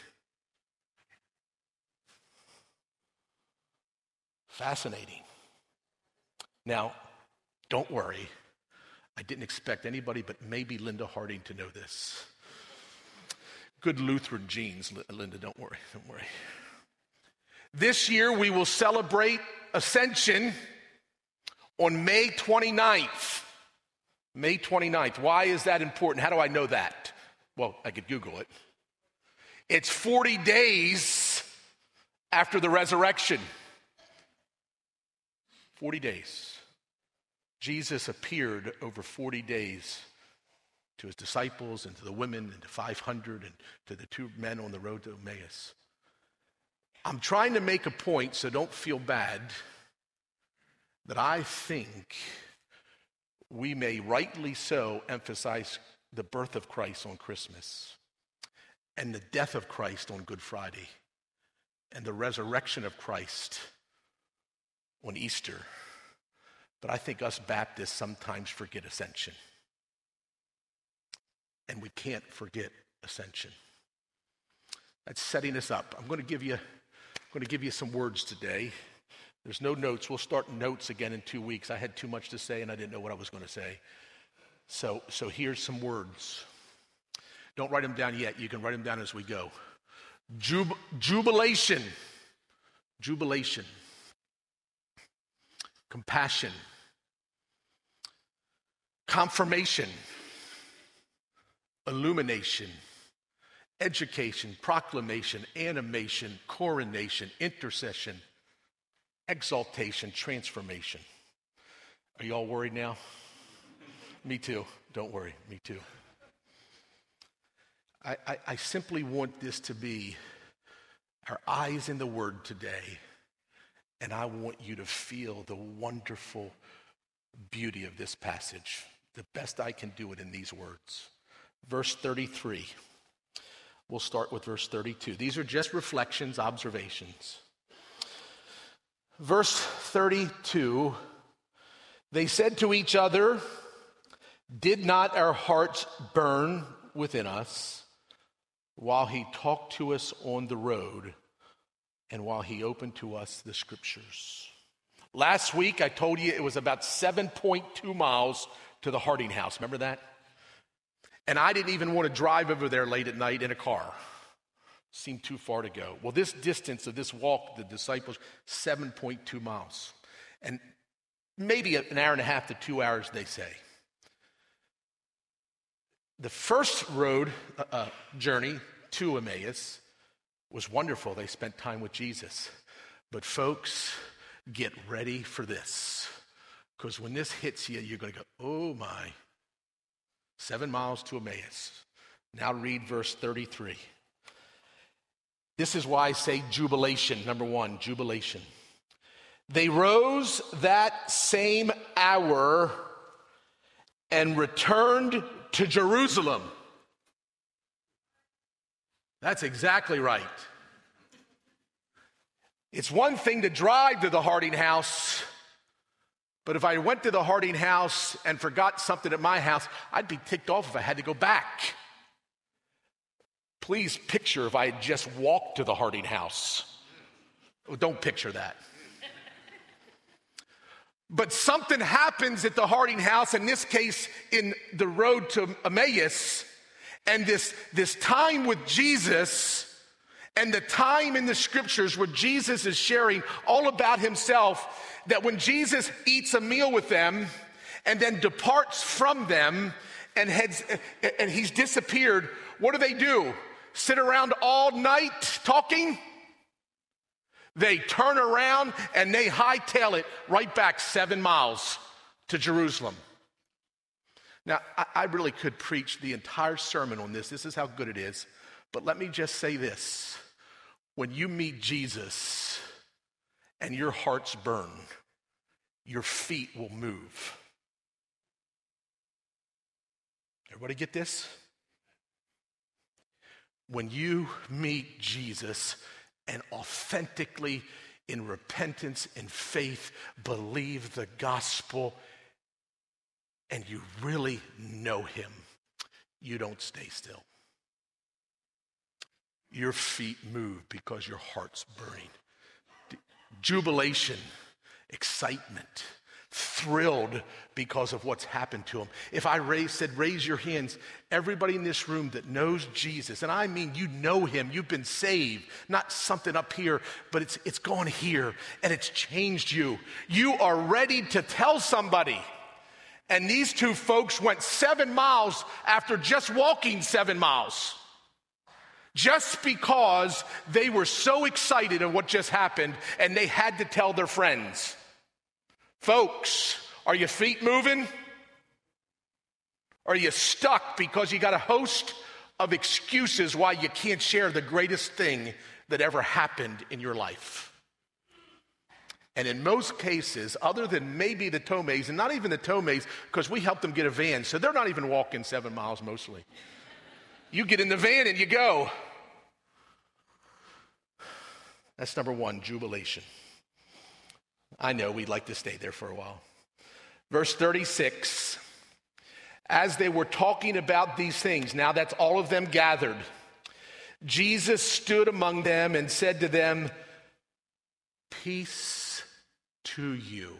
Fascinating. Now, don't worry. I didn't expect anybody but maybe Linda Harding to know this. Good Lutheran genes, Linda, don't worry. This year, we will celebrate Ascension on May 29th. May 29th. Why is that important? How do I know that? Well, I could Google it. It's 40 days after the resurrection. 40 days. Jesus appeared over 40 days to his disciples and to the women and to 500 and to the two men on the road to Emmaus. I'm trying to make a point, so don't feel bad, that I think we may rightly so emphasize the birth of Christ on Christmas and the death of Christ on Good Friday and the resurrection of Christ on Easter. But I think us Baptists sometimes forget Ascension. And we can't forget Ascension. That's setting us up. I'm going to give you some words today. There's no notes. We'll start notes again in 2 weeks. I had too much to say and I didn't know what I was going to say. So here's some words. Don't write them down yet. You can write them down as we go. Jubilation. Jubilation. Compassion. Confirmation. Illumination. Education. Proclamation. Animation. Coronation. Intercession. Exaltation. Transformation. Are you all worried now? Me too. Don't worry. Me too. I simply want this to be our eyes in the Word today, and I want you to feel the wonderful beauty of this passage, the best I can do it in these words. Verse 33. We'll start with verse 32. These are just reflections, observations. Verse 32, they said to each other, "Did not our hearts burn within us while he talked to us on the road and while he opened to us the scriptures?" Last week, I told you it was about 7.2 miles to the Harding house. Remember that? And I didn't even want to drive over there late at night in a car. Seemed too far to go. Well, this distance of this walk, the disciples, 7.2 miles. And maybe an hour and a half to 2 hours, they say. The first road journey to Emmaus was wonderful. They spent time with Jesus. But folks, get ready for this. Because when this hits you, you're going to go, oh my. 7 miles to Emmaus. Now read verse 33. This is why I say jubilation. Number one, jubilation. They rose that same hour and returned to Jerusalem. That's exactly right. It's one thing to drive to the Harding house, but if I went to the Harding house and forgot something at my house, I'd be ticked off if I had to go back. Please picture if I had just walked to the Harding house. Oh, don't picture that. But something happens at the Harding house, in this case, in the road to Emmaus, and this time with Jesus, and the time in the scriptures where Jesus is sharing all about himself, that when Jesus eats a meal with them and then departs from them and he's disappeared, what do? Sit around all night talking? They turn around and they hightail it right back 7 miles to Jerusalem. Now, I really could preach the entire sermon on this. This is how good it is. But let me just say this. When you meet Jesus and your hearts burn, your feet will move. Everybody get this? When you meet Jesus and authentically, in repentance and faith, believe the gospel, and you really know him, you don't stay still. Your feet move because your heart's burning. Jubilation, excitement, thrilled because of what's happened to him. If I said, raise your hands, everybody in this room that knows Jesus, and I mean you know him, you've been saved, not something up here, but it's gone here, and it's changed you. You are ready to tell somebody. And these two folks went 7 miles after just walking 7 miles. Just because they were so excited of what just happened and they had to tell their friends. Folks, are your feet moving? Are you stuck because you got a host of excuses why you can't share the greatest thing that ever happened in your life? And in most cases, other than maybe the Tomes, and not even the Tomes, because we helped them get a van, so they're not even walking 7 miles mostly. You get in the van and you go. That's number one, jubilation. I know we'd like to stay there for a while. Verse 36, as they were talking about these things, now that's all of them gathered, Jesus stood among them and said to them, "Peace to you."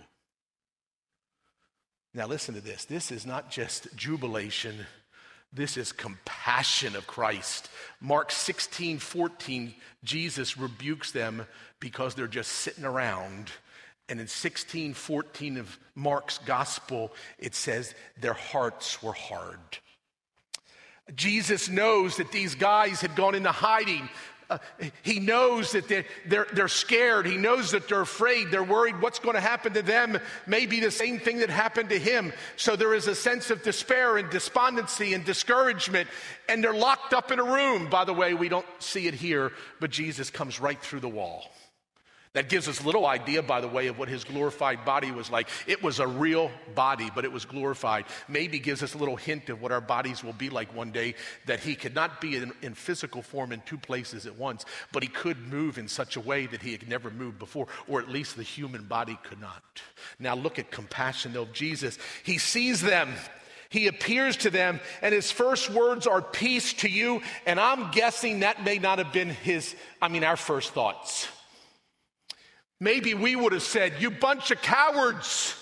Now listen to this. This is not just jubilation. This is compassion of Christ. Mark 16:14, Jesus rebukes them because they're just sitting around. And in 16:14 of Mark's gospel, it says their hearts were hard. Jesus knows that these guys had gone into hiding. He knows that they're scared. He knows that they're afraid. They're worried what's going to happen to them may be the same thing that happened to him. So there is a sense of despair and despondency and discouragement. And they're locked up in a room. By the way, we don't see it here, but Jesus comes right through the wall. That gives us a little idea, by the way, of what his glorified body was like. It was a real body, but it was glorified. Maybe gives us a little hint of what our bodies will be like one day, that he could not be in physical form in two places at once, but he could move in such a way that he had never moved before, or at least the human body could not. Now look at compassion, though, of Jesus. He sees them. He appears to them, and his first words are, "Peace to you." And I'm guessing that may not have been our first thoughts. Maybe we would have said, "You bunch of cowards.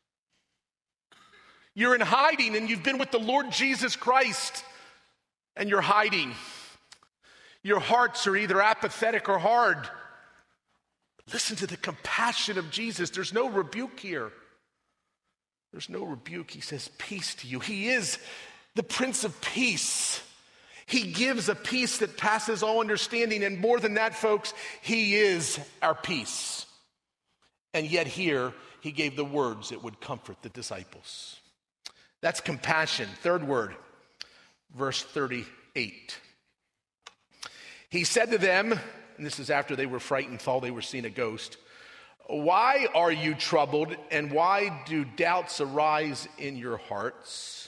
You're in hiding and you've been with the Lord Jesus Christ and you're hiding. Your hearts are either apathetic or hard." Listen to the compassion of Jesus. There's no rebuke here. There's no rebuke. He says, "Peace to you." He is the Prince of Peace. He gives a peace that passes all understanding. And more than that, folks, he is our peace. And yet here, he gave the words that would comfort the disciples. That's compassion. Third word, verse 38. He said to them, and this is after they were frightened, thought they were seeing a ghost, "Why are you troubled, and why do doubts arise in your hearts?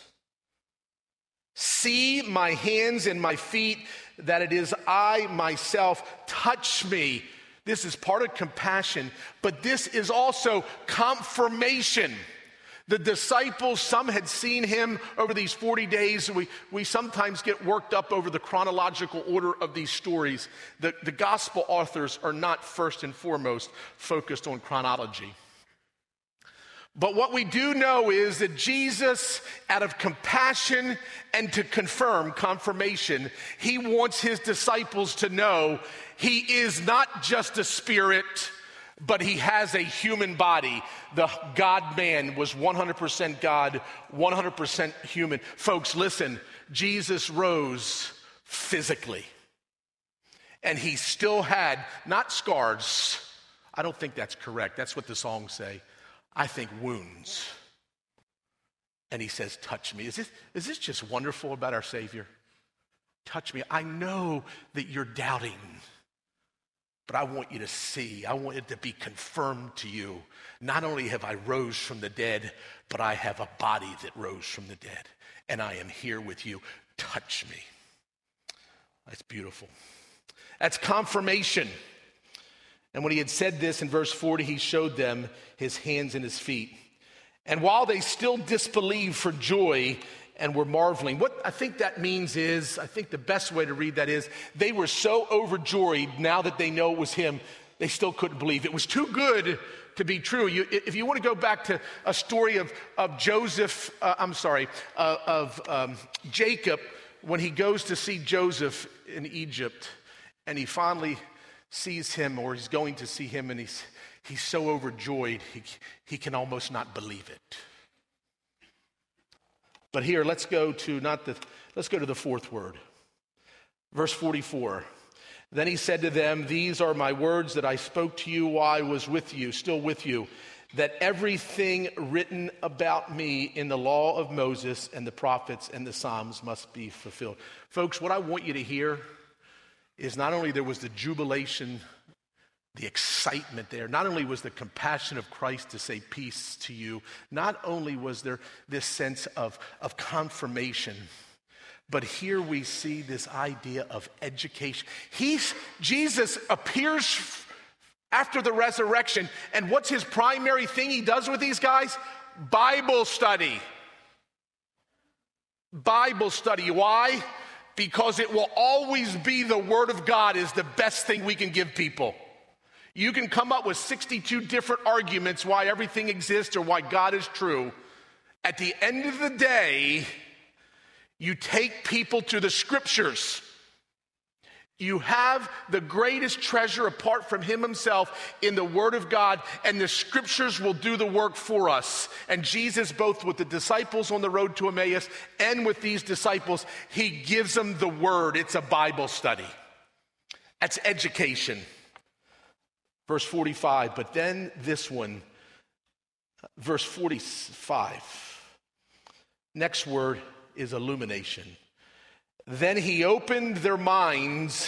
See my hands and my feet, that it is I myself. Touch me." This is part of compassion, but this is also confirmation. The disciples, some had seen him over these 40 days. We sometimes get worked up over the chronological order of these stories. The gospel authors are not first and foremost focused on chronology. But what we do know is that Jesus, out of compassion and to confirm confirmation, he wants his disciples to know he is not just a spirit, but he has a human body. The God-man was 100% God, 100% human. Folks, listen, Jesus rose physically. And he still had, not scars. I don't think that's correct. That's what the songs say. I think wounds. And he says, "Touch me." Is this just wonderful about our Savior? Touch me. I know that you're doubting, but I want you to see. I want it to be confirmed to you. Not only have I rose from the dead, but I have a body that rose from the dead. And I am here with you. Touch me. That's beautiful. That's confirmation. And when he had said this in verse 40, he showed them his hands and his feet. And while they still disbelieved for joy and were marveling, what I think that means is, I think the best way to read that is, they were so overjoyed now that they know it was him, they still couldn't believe. It was too good to be true. If you want to go back to a story of Jacob, when he goes to see Joseph in Egypt, and he finally sees him, or he's going to see him, and he's so overjoyed he can almost not believe it. But here, let's go to the fourth word, verse 44. Then he said to them, "These are my words that I spoke to you while I was with you, still with you, that everything written about me in the law of Moses and the prophets and the Psalms must be fulfilled." Folks, what I want you to hear is not only there was the jubilation, the excitement there, not only was the compassion of Christ to say peace to you, not only was there this sense of confirmation, but here we see this idea of education. Jesus appears after the resurrection, and what's his primary thing he does with these guys? Bible study. Bible study. Why? because it will always be the Word of God is the best thing we can give people. You can come up with 62 different arguments why everything exists or why God is true. At the end of the day, you take people to the Scriptures. You have the greatest treasure apart from Him Himself in the Word of God, and the Scriptures will do the work for us. And Jesus, both with the disciples on the road to Emmaus and with these disciples, He gives them the Word. It's a Bible study. That's education. Verse 45, but then this one, verse 45. Next word is illumination. Then He opened their minds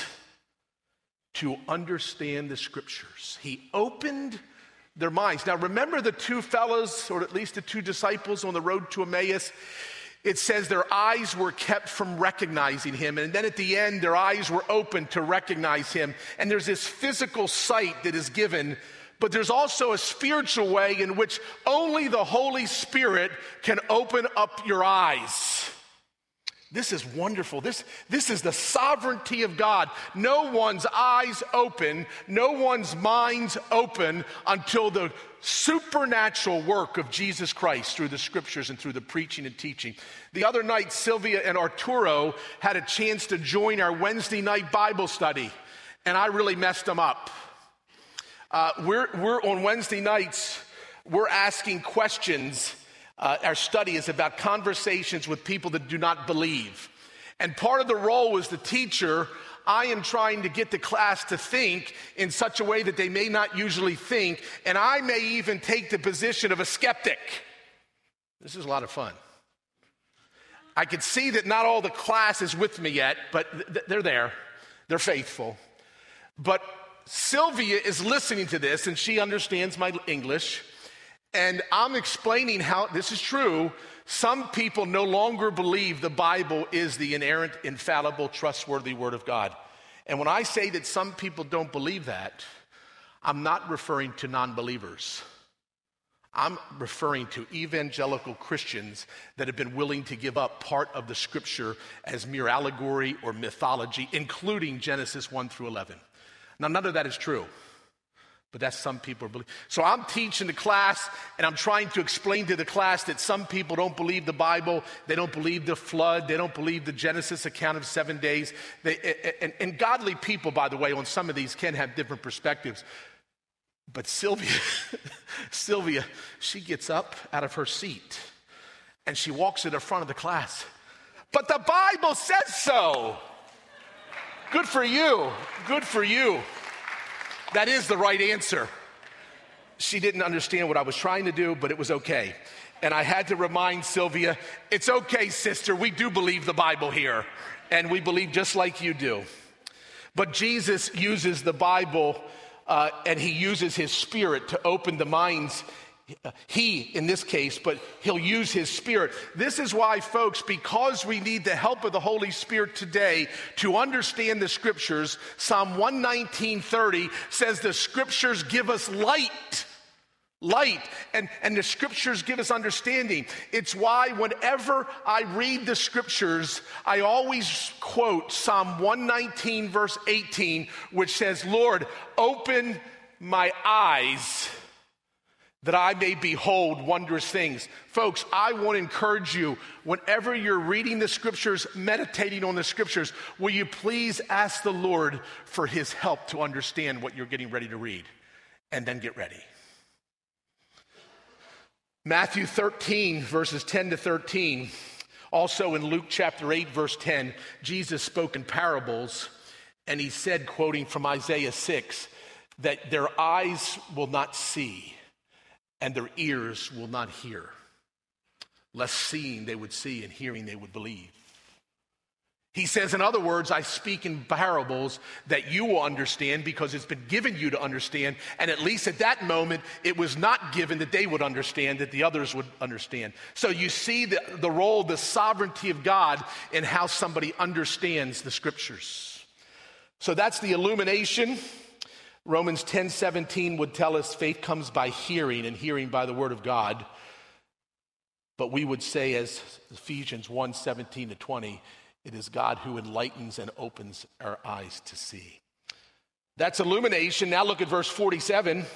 to understand the Scriptures. He opened their minds. Now remember the two fellows, or at least the two disciples on the road to Emmaus? It says their eyes were kept from recognizing Him. And then at the end, their eyes were opened to recognize Him. And there's this physical sight that is given, but there's also a spiritual way in which only the Holy Spirit can open up your eyes. This is wonderful. This is the sovereignty of God. No one's eyes open, no one's minds open until the supernatural work of Jesus Christ through the Scriptures and through the preaching and teaching. The other night, Sylvia and Arturo had a chance to join our Wednesday night Bible study, and I really messed them up. We're on Wednesday nights, we're asking questions. Our study is about conversations with people that do not believe. And part of the role as the teacher, I am trying to get the class to think in such a way that they may not usually think, and I may even take the position of a skeptic. This is a lot of fun. I could see that not all the class is with me yet, but they're there. They're faithful. But Sylvia is listening to this, and she understands my English. And I'm explaining how this is true. Some people no longer believe the Bible is the inerrant, infallible, trustworthy Word of God. And when I say that some people don't believe that, I'm not referring to non-believers. I'm referring to evangelical Christians that have been willing to give up part of the Scripture as mere allegory or mythology, including Genesis 1 through 11. Now, none of that is true. But that's some people believe. So I'm teaching the class, and I'm trying to explain to the class that some people don't believe the Bible. They don't believe the flood. They don't believe the Genesis account of 7 days. And godly people, by the way, on some of these can have different perspectives. But Sylvia, she gets up out of her seat, and she walks to the front of the class. But the Bible says so. Good for you. Good for you. That is the right answer. She didn't understand what I was trying to do, but it was okay. And I had to remind Sylvia, it's okay, sister, we do believe the Bible here. And we believe just like you do. But Jesus uses the Bible and He uses His Spirit to open the minds. He, in this case, but He'll use His Spirit. This is why, folks, because we need the help of the Holy Spirit today to understand the Scriptures, Psalm 119:30 says the Scriptures give us light. And the Scriptures give us understanding. It's why whenever I read the Scriptures, I always quote Psalm 119 verse 18, which says, Lord, open my eyes that I may behold wondrous things. Folks, I want to encourage you, whenever you're reading the Scriptures, meditating on the Scriptures, will you please ask the Lord for His help to understand what you're getting ready to read, and then get ready. Matthew 13, verses 10 to 13. Also in Luke chapter 8, verse 10, Jesus spoke in parables, and He said, quoting from Isaiah 6, that their eyes will not see, and their ears will not hear, lest seeing they would see and hearing they would believe. He says, in other words, I speak in parables that you will understand because it's been given you to understand, and at least at that moment, it was not given that they would understand, that the others would understand. So you see the role, the sovereignty of God in how somebody understands the Scriptures. So that's the illumination. Romans 10:17 would tell us faith comes by hearing, and hearing by the Word of God. But we would say, as Ephesians 1:17 to 20, It is God who enlightens and opens our eyes to see. That's illumination. Now look at verse 47.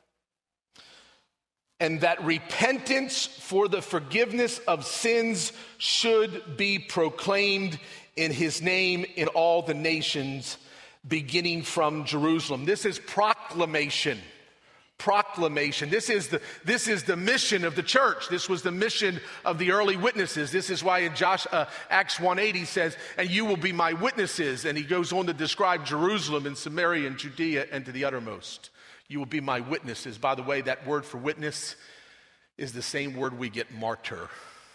And that repentance for the forgiveness of sins should be proclaimed in his name in all the nations, beginning from Jerusalem. This is proclamation. Proclamation. This is the mission of the church. This was the mission of the early witnesses. This is why in Acts 1:8 he says, and you will be my witnesses. And he goes on to describe Jerusalem and Samaria and Judea and to the uttermost. You will be my witnesses. By the way, that word for witness is the same word we get martyr.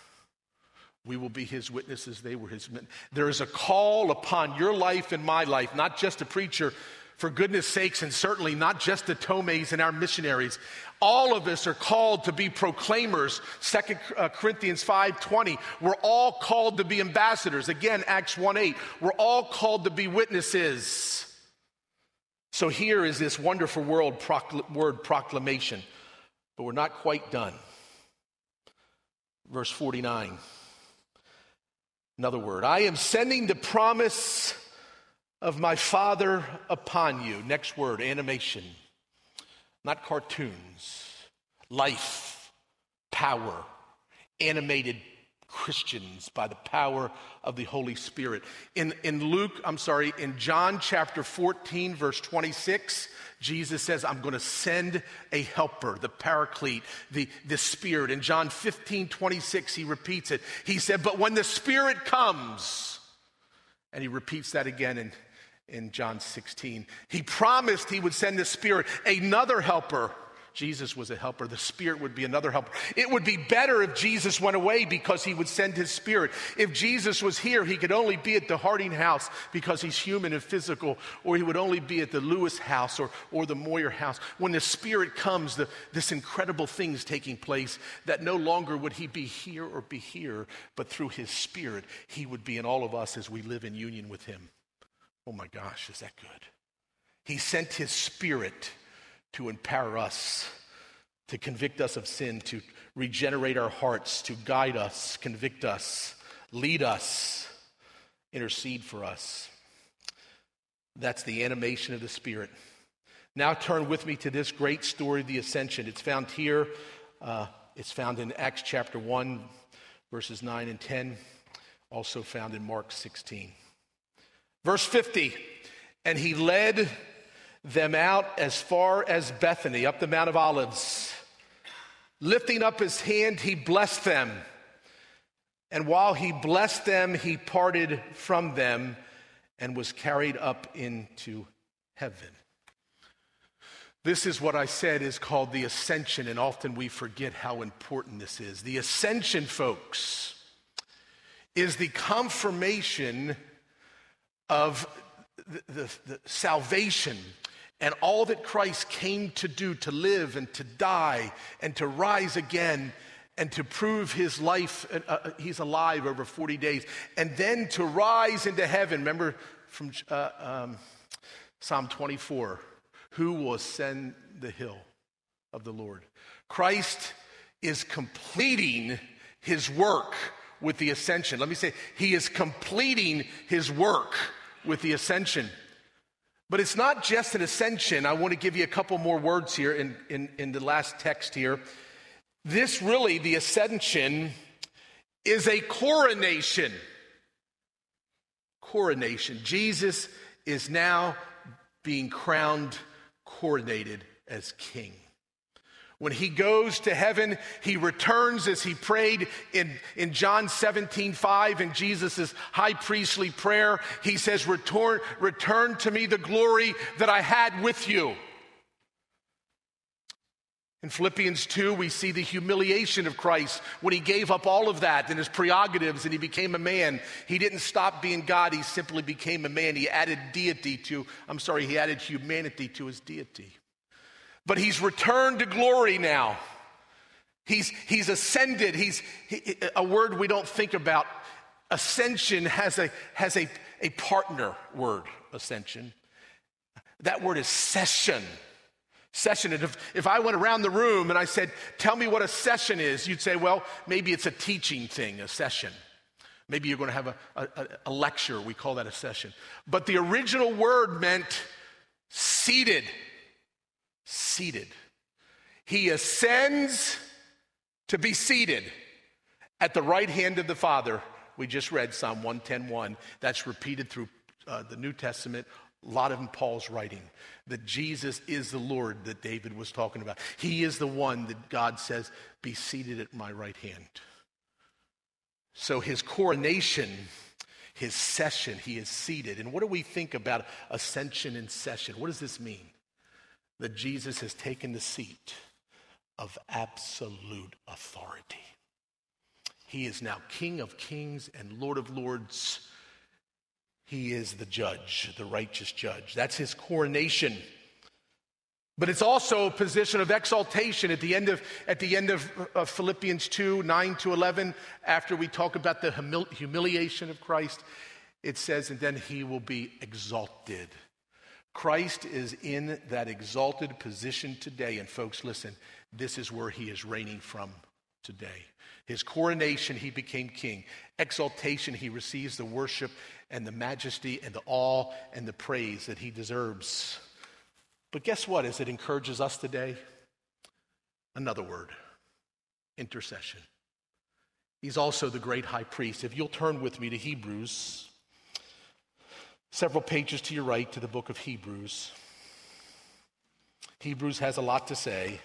We will be his witnesses. They were his men. There is a call upon your life and my life, not just a preacher, for goodness sakes, and certainly not just the Thomes and our missionaries. All of us are called to be proclaimers. 2 Corinthians 5:20. We're all called to be ambassadors. Again, Acts 1:8. We're all called to be witnesses. So here is this wonderful word proclamation. But we're not quite done. Verse 49. Another word. I am sending the promise of my Father upon you. Next word, animation. Not cartoons. Life, power, animated Christians by the power of the Holy Spirit. In John chapter 14, verse 26, Jesus says, I'm going to send a helper, the paraclete, the Spirit. In John 15:26, he repeats it. He said, but when the Spirit comes, and he repeats that again in John 16. He promised he would send the Spirit, another helper. Jesus was a helper. The Spirit would be another helper. It would be better if Jesus went away because he would send his Spirit. If Jesus was here, he could only be at the Harding house because he's human and physical, or he would only be at the Lewis house or the Moyer house. When the Spirit comes, this incredible thing is taking place, that no longer would he be here or be here, but through his Spirit, he would be in all of us as we live in union with him. Oh my gosh, is that good? He sent his Spirit to empower us, to convict us of sin, to regenerate our hearts, to guide us, convict us, lead us, intercede for us. That's the animation of the Spirit. Now turn with me to this great story of the ascension. It's found here. It's found in Acts chapter 1, verses 9 and 10. Also found in Mark 16. Verse 50, and he led them out as far as Bethany, up the Mount of Olives. Lifting up his hand, he blessed them. And while he blessed them, he parted from them and was carried up into heaven. This is what I said is called the ascension, and often we forget how important this is. The ascension, folks, is the confirmation of the salvation and all that Christ came to do, to live and to die and to rise again and to prove his life, he's alive over 40 days, and then to rise into heaven. Remember from Psalm 24, who will ascend the hill of the Lord? Christ is completing his work with the ascension. Let me say, he is completing his work with the ascension. But it's not just an ascension. I want to give you a couple more words here in the last text here. This really, the ascension, is a coronation. Coronation. Jesus is now being crowned, coronated as king. When he goes to heaven, he returns as he prayed in John 17:5 in Jesus' high priestly prayer. He says, return to me the glory that I had with you. In Philippians 2, we see the humiliation of Christ when he gave up all of that and his prerogatives and he became a man. He didn't stop being God, he simply became a man. He added humanity to his deity. But he's returned to glory now. He's ascended. A word we don't think about. Ascension has a partner word, ascension. That word is session. Session. And if I went around the room and I said, tell me what a session is, you'd say, well, maybe it's a teaching thing, a session. Maybe you're going to have a lecture. We call that a session. But the original word meant seated. Seated. He ascends to be seated at the right hand of the Father. We just read Psalm 110:1. That's repeated through the New Testament. A lot of in Paul's writing. That Jesus is the Lord that David was talking about. He is the one that God says, be seated at my right hand. So his coronation, his session, he is seated. And what do we think about ascension and session? What does this mean? That Jesus has taken the seat of absolute authority. He is now King of kings and Lord of lords. He is the judge, the righteous judge. That's his coronation. But it's also a position of exaltation at the end of Philippians 2:9-11, after we talk about the humiliation of Christ, it says, and then he will be exalted. Christ is in that exalted position today. And folks, listen, this is where he is reigning from today. His coronation, he became king. Exaltation, he receives the worship and the majesty and the awe and the praise that he deserves. But guess what? As it encourages us today, another word, intercession. He's also the great high priest. If you'll turn with me to Hebrews, several pages to your right to the book of Hebrews. Hebrews has a lot to say.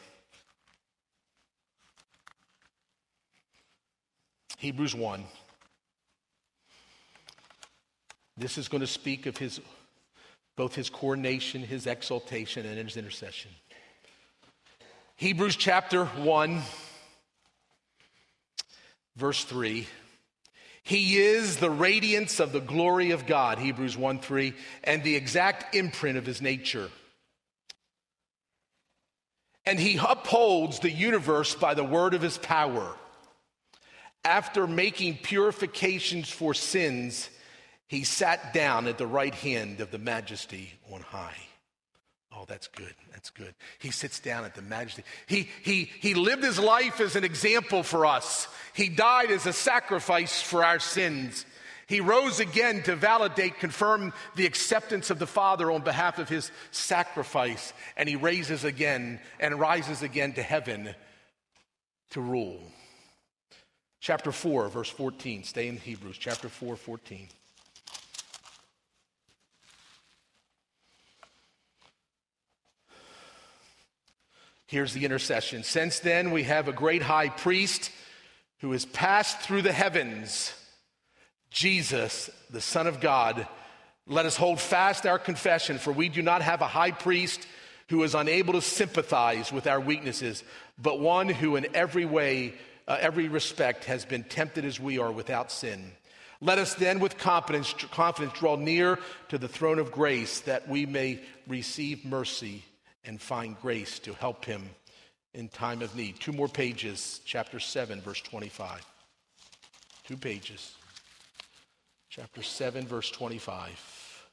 Hebrews 1. This is going to speak of both his coronation, his exaltation, and his intercession. Hebrews chapter 1, verse 3. He is the radiance of the glory of God, Hebrews 1:3, and the exact imprint of his nature. And he upholds the universe by the word of his power. After making purifications for sins, he sat down at the right hand of the majesty on high. Oh, that's good. That's good. He sits down at the majesty. He lived his life as an example for us. He died as a sacrifice for our sins. He rose again to validate, confirm the acceptance of the Father on behalf of his sacrifice. And he rises again to heaven to rule. Chapter 4, verse 14. Stay in Hebrews. Chapter 4, 14. Here's the intercession. Since then, we have a great high priest who has passed through the heavens, Jesus, the Son of God. Let us hold fast our confession, for we do not have a high priest who is unable to sympathize with our weaknesses, but one who in every way, every respect has been tempted as we are without sin. Let us then with confidence draw near to the throne of grace, that we may receive mercy and find grace to help him in time of need. 2 more pages, chapter 7, verse 25. 2 pages. Chapter 7, verse 25.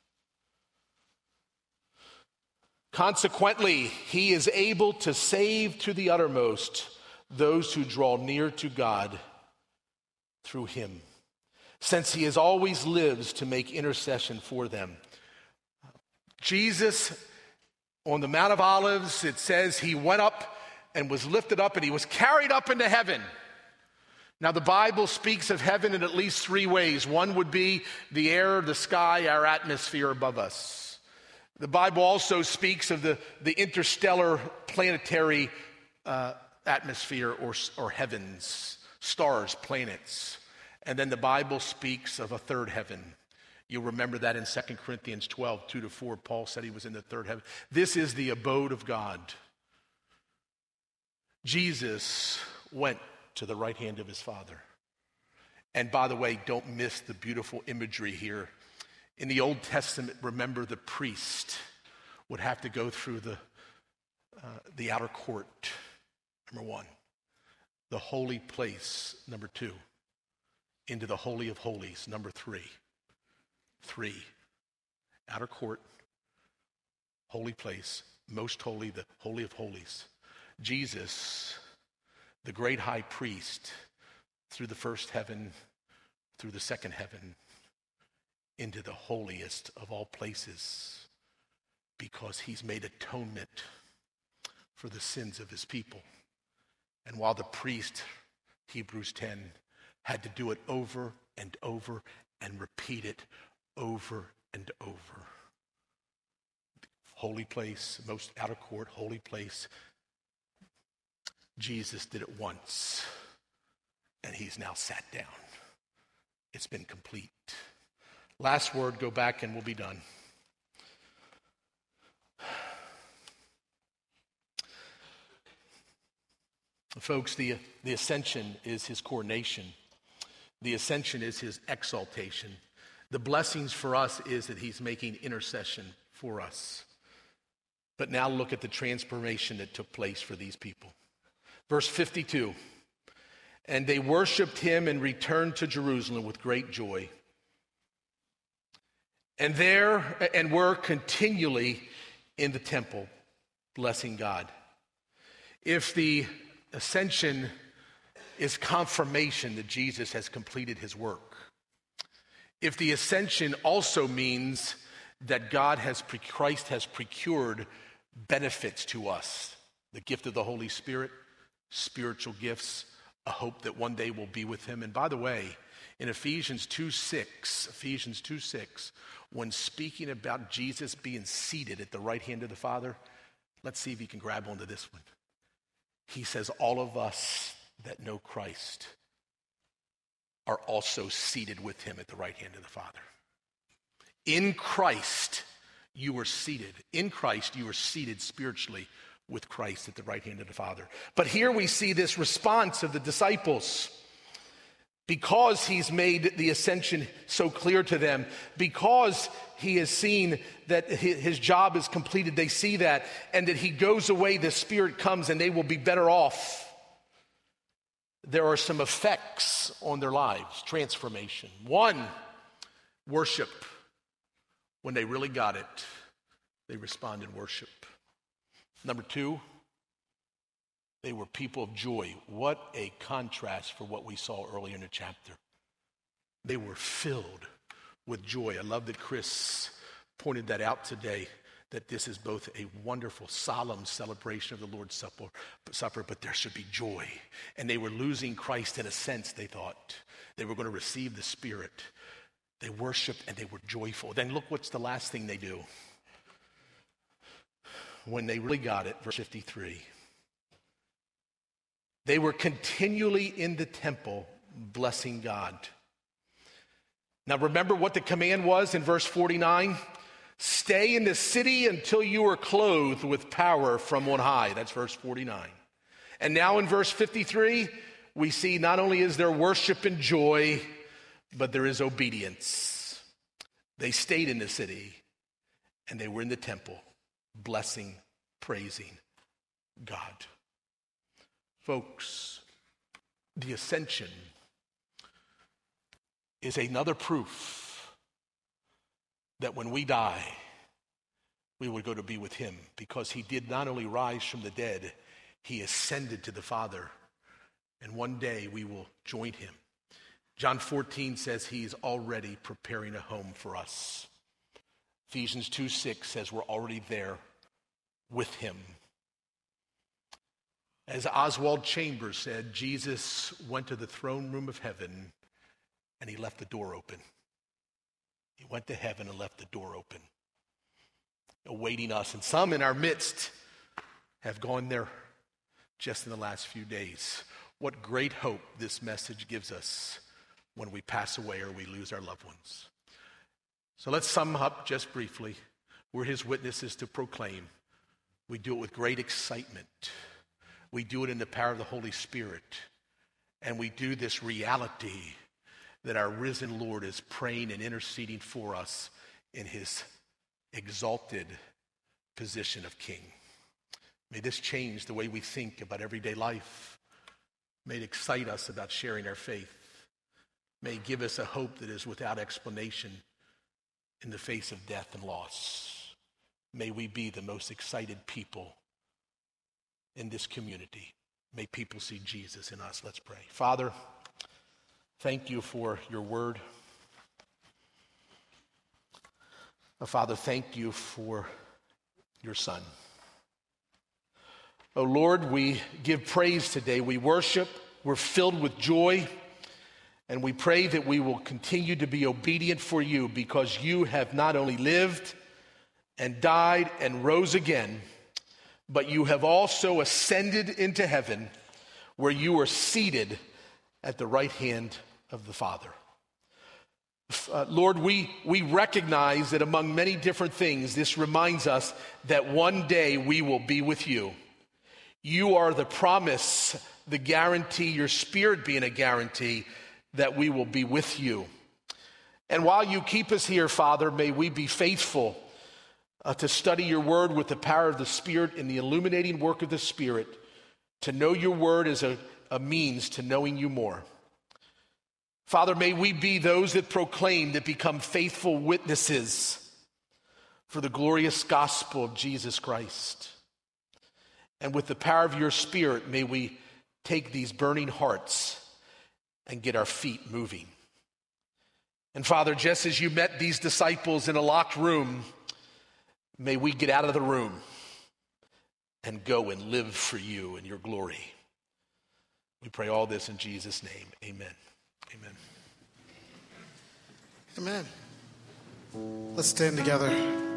Consequently, he is able to save to the uttermost those who draw near to God through him, since he has always lives to make intercession for them. Jesus, on the Mount of Olives, it says he went up and was lifted up and he was carried up into heaven. Now, the Bible speaks of heaven in at least 3 ways. One would be the air, the sky, our atmosphere above us. The Bible also speaks of the interstellar planetary atmosphere or heavens, stars, planets. And then the Bible speaks of a third heaven. You'll remember that in 2 Corinthians 12, 2-4, Paul said he was in the third heaven. This is the abode of God. Jesus went to the right hand of his Father. And by the way, don't miss the beautiful imagery here. In the Old Testament, remember the priest would have to go through the outer court, number 1. The holy place, number 2. Into the Holy of Holies, number 3. 3. Outer court, holy place, most holy, the Holy of Holies. Jesus, the great high priest, through the first heaven, through the second heaven into the holiest of all places, because he's made atonement for the sins of his people. And while the priest, Hebrews 10, had to do it over and over and repeat it over and over. Holy place, most outer court, holy place. Jesus did it once, and he's now sat down. It's been complete. Last word, go back and we'll be done. Folks, the ascension is his coronation. The ascension is his exaltation. The blessings for us is that he's making intercession for us. But now look at the transformation that took place for these people. Verse 52, and they worshiped him and returned to Jerusalem with great joy. And were continually in the temple, blessing God. If the ascension is confirmation that Jesus has completed his work, if the ascension also means that Christ has procured benefits to us, the gift of the Holy Spirit, spiritual gifts, a hope that one day we'll be with him. And by the way, in Ephesians 2:6, when speaking about Jesus being seated at the right hand of the Father, let's see if you can grab onto this one. He says, all of us that know Christ are also seated with him at the right hand of the Father. In Christ, you were seated. In Christ, you were seated spiritually with Christ at the right hand of the Father. But here we see this response of the disciples. Because he's made the ascension so clear to them, because he has seen that his job is completed, they see that, and that he goes away, the Spirit comes, and they will be better off. There are some effects on their lives, transformation. One, worship. When they really got it, they respond in worship. Number two, they were people of joy. What a contrast for what we saw earlier in the chapter. They were filled with joy. I love that Chris pointed that out today, that this is both a wonderful, solemn celebration of the Lord's Supper, but there should be joy. And they were losing Christ in a sense, they thought. They were going to receive the Spirit. They worshiped and they were joyful. Then look what's the last thing they do. When they really got it, verse 53. They were continually in the temple, blessing God. Now remember what the command was in verse 49? Stay in the city until you are clothed with power from on high. That's verse 49. And now in verse 53, we see not only is there worship and joy, but there is obedience. They stayed in the city and they were in the temple, blessing, praising God. Folks, the ascension is another proof that when we die, we will go to be with him, because he did not only rise from the dead, he ascended to the Father, and one day we will join him. John 14 says he's already preparing a home for us. Ephesians 2:6 says we're already there with him. As Oswald Chambers said, Jesus went to the throne room of heaven and he left the door open. He went to heaven and left the door open, awaiting us. And some in our midst have gone there just in the last few days. What great hope this message gives us when we pass away or we lose our loved ones. So let's sum up just briefly. We're his witnesses to proclaim. We do it with great excitement. We do it in the power of the Holy Spirit. And we do this reality that our risen Lord is praying and interceding for us in his exalted position of King. May this change the way we think about everyday life. May it excite us about sharing our faith. May it give us a hope that is without explanation in the face of death and loss. May we be the most excited people in this community. May people see Jesus in us. Let's pray. Father, Thank you for your word. Father, thank you for your Son. Oh Lord, we give praise today. We worship. We're filled with joy. And we pray that we will continue to be obedient for you, because you have not only lived and died and rose again, but you have also ascended into heaven, where you are seated at the right hand of the Father. Lord, we recognize that among many different things, this reminds us that one day we will be with you. You are the promise, the guarantee, your Spirit being a guarantee that we will be with you. And while you keep us here, Father, may we be faithful to study your word with the power of the Spirit and the illuminating work of the Spirit, to know your word as a means to knowing you more. Father, may we be those that proclaim, that become faithful witnesses for the glorious gospel of Jesus Christ. And with the power of your Spirit, may we take these burning hearts and get our feet moving. And Father, just as you met these disciples in a locked room, may we get out of the room and go and live for you in your glory. We pray all this in Jesus' name. Amen. Amen. Amen. Let's stand together.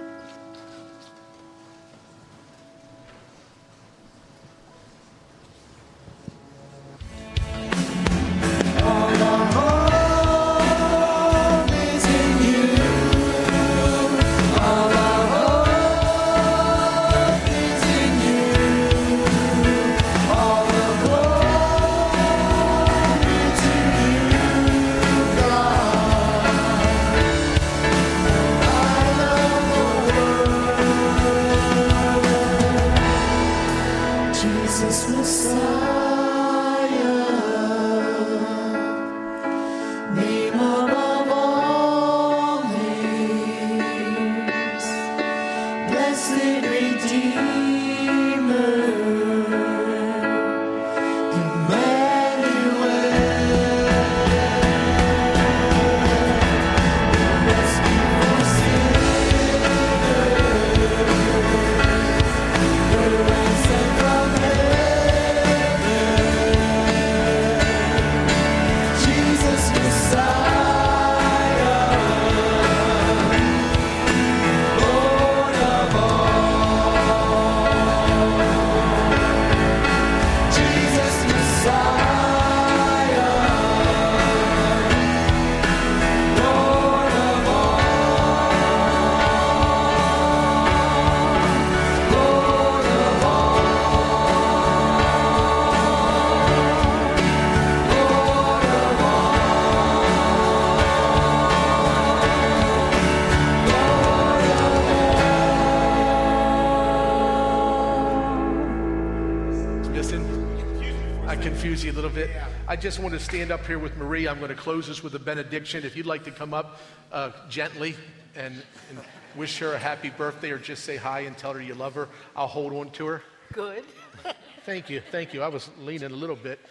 confuse you a little bit. I just want to stand up here with Marie. I'm going to close this with a benediction. If you'd like to come up gently and wish her a happy birthday, or just say hi and tell her you love her, I'll hold on to her. Good. Thank you. I was leaning a little bit.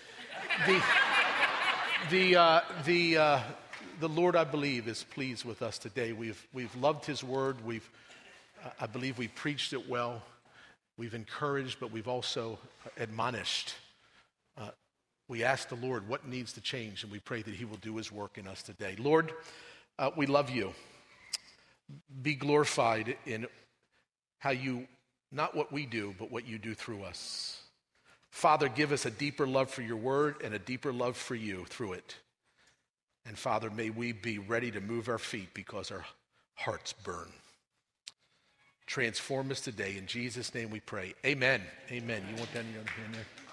The Lord, I believe, is pleased with us today. We've loved His word. I believe we preached it well. We've encouraged, but we've also admonished. We ask the Lord what needs to change, and we pray that He will do His work in us today. Lord, we love You. Be glorified in how You, not what we do, but what You do through us. Father, give us a deeper love for Your word and a deeper love for You through it. And Father, may we be ready to move our feet because our hearts burn. Transform us today. In Jesus' name we pray. Amen. Amen. You want that in your hand there?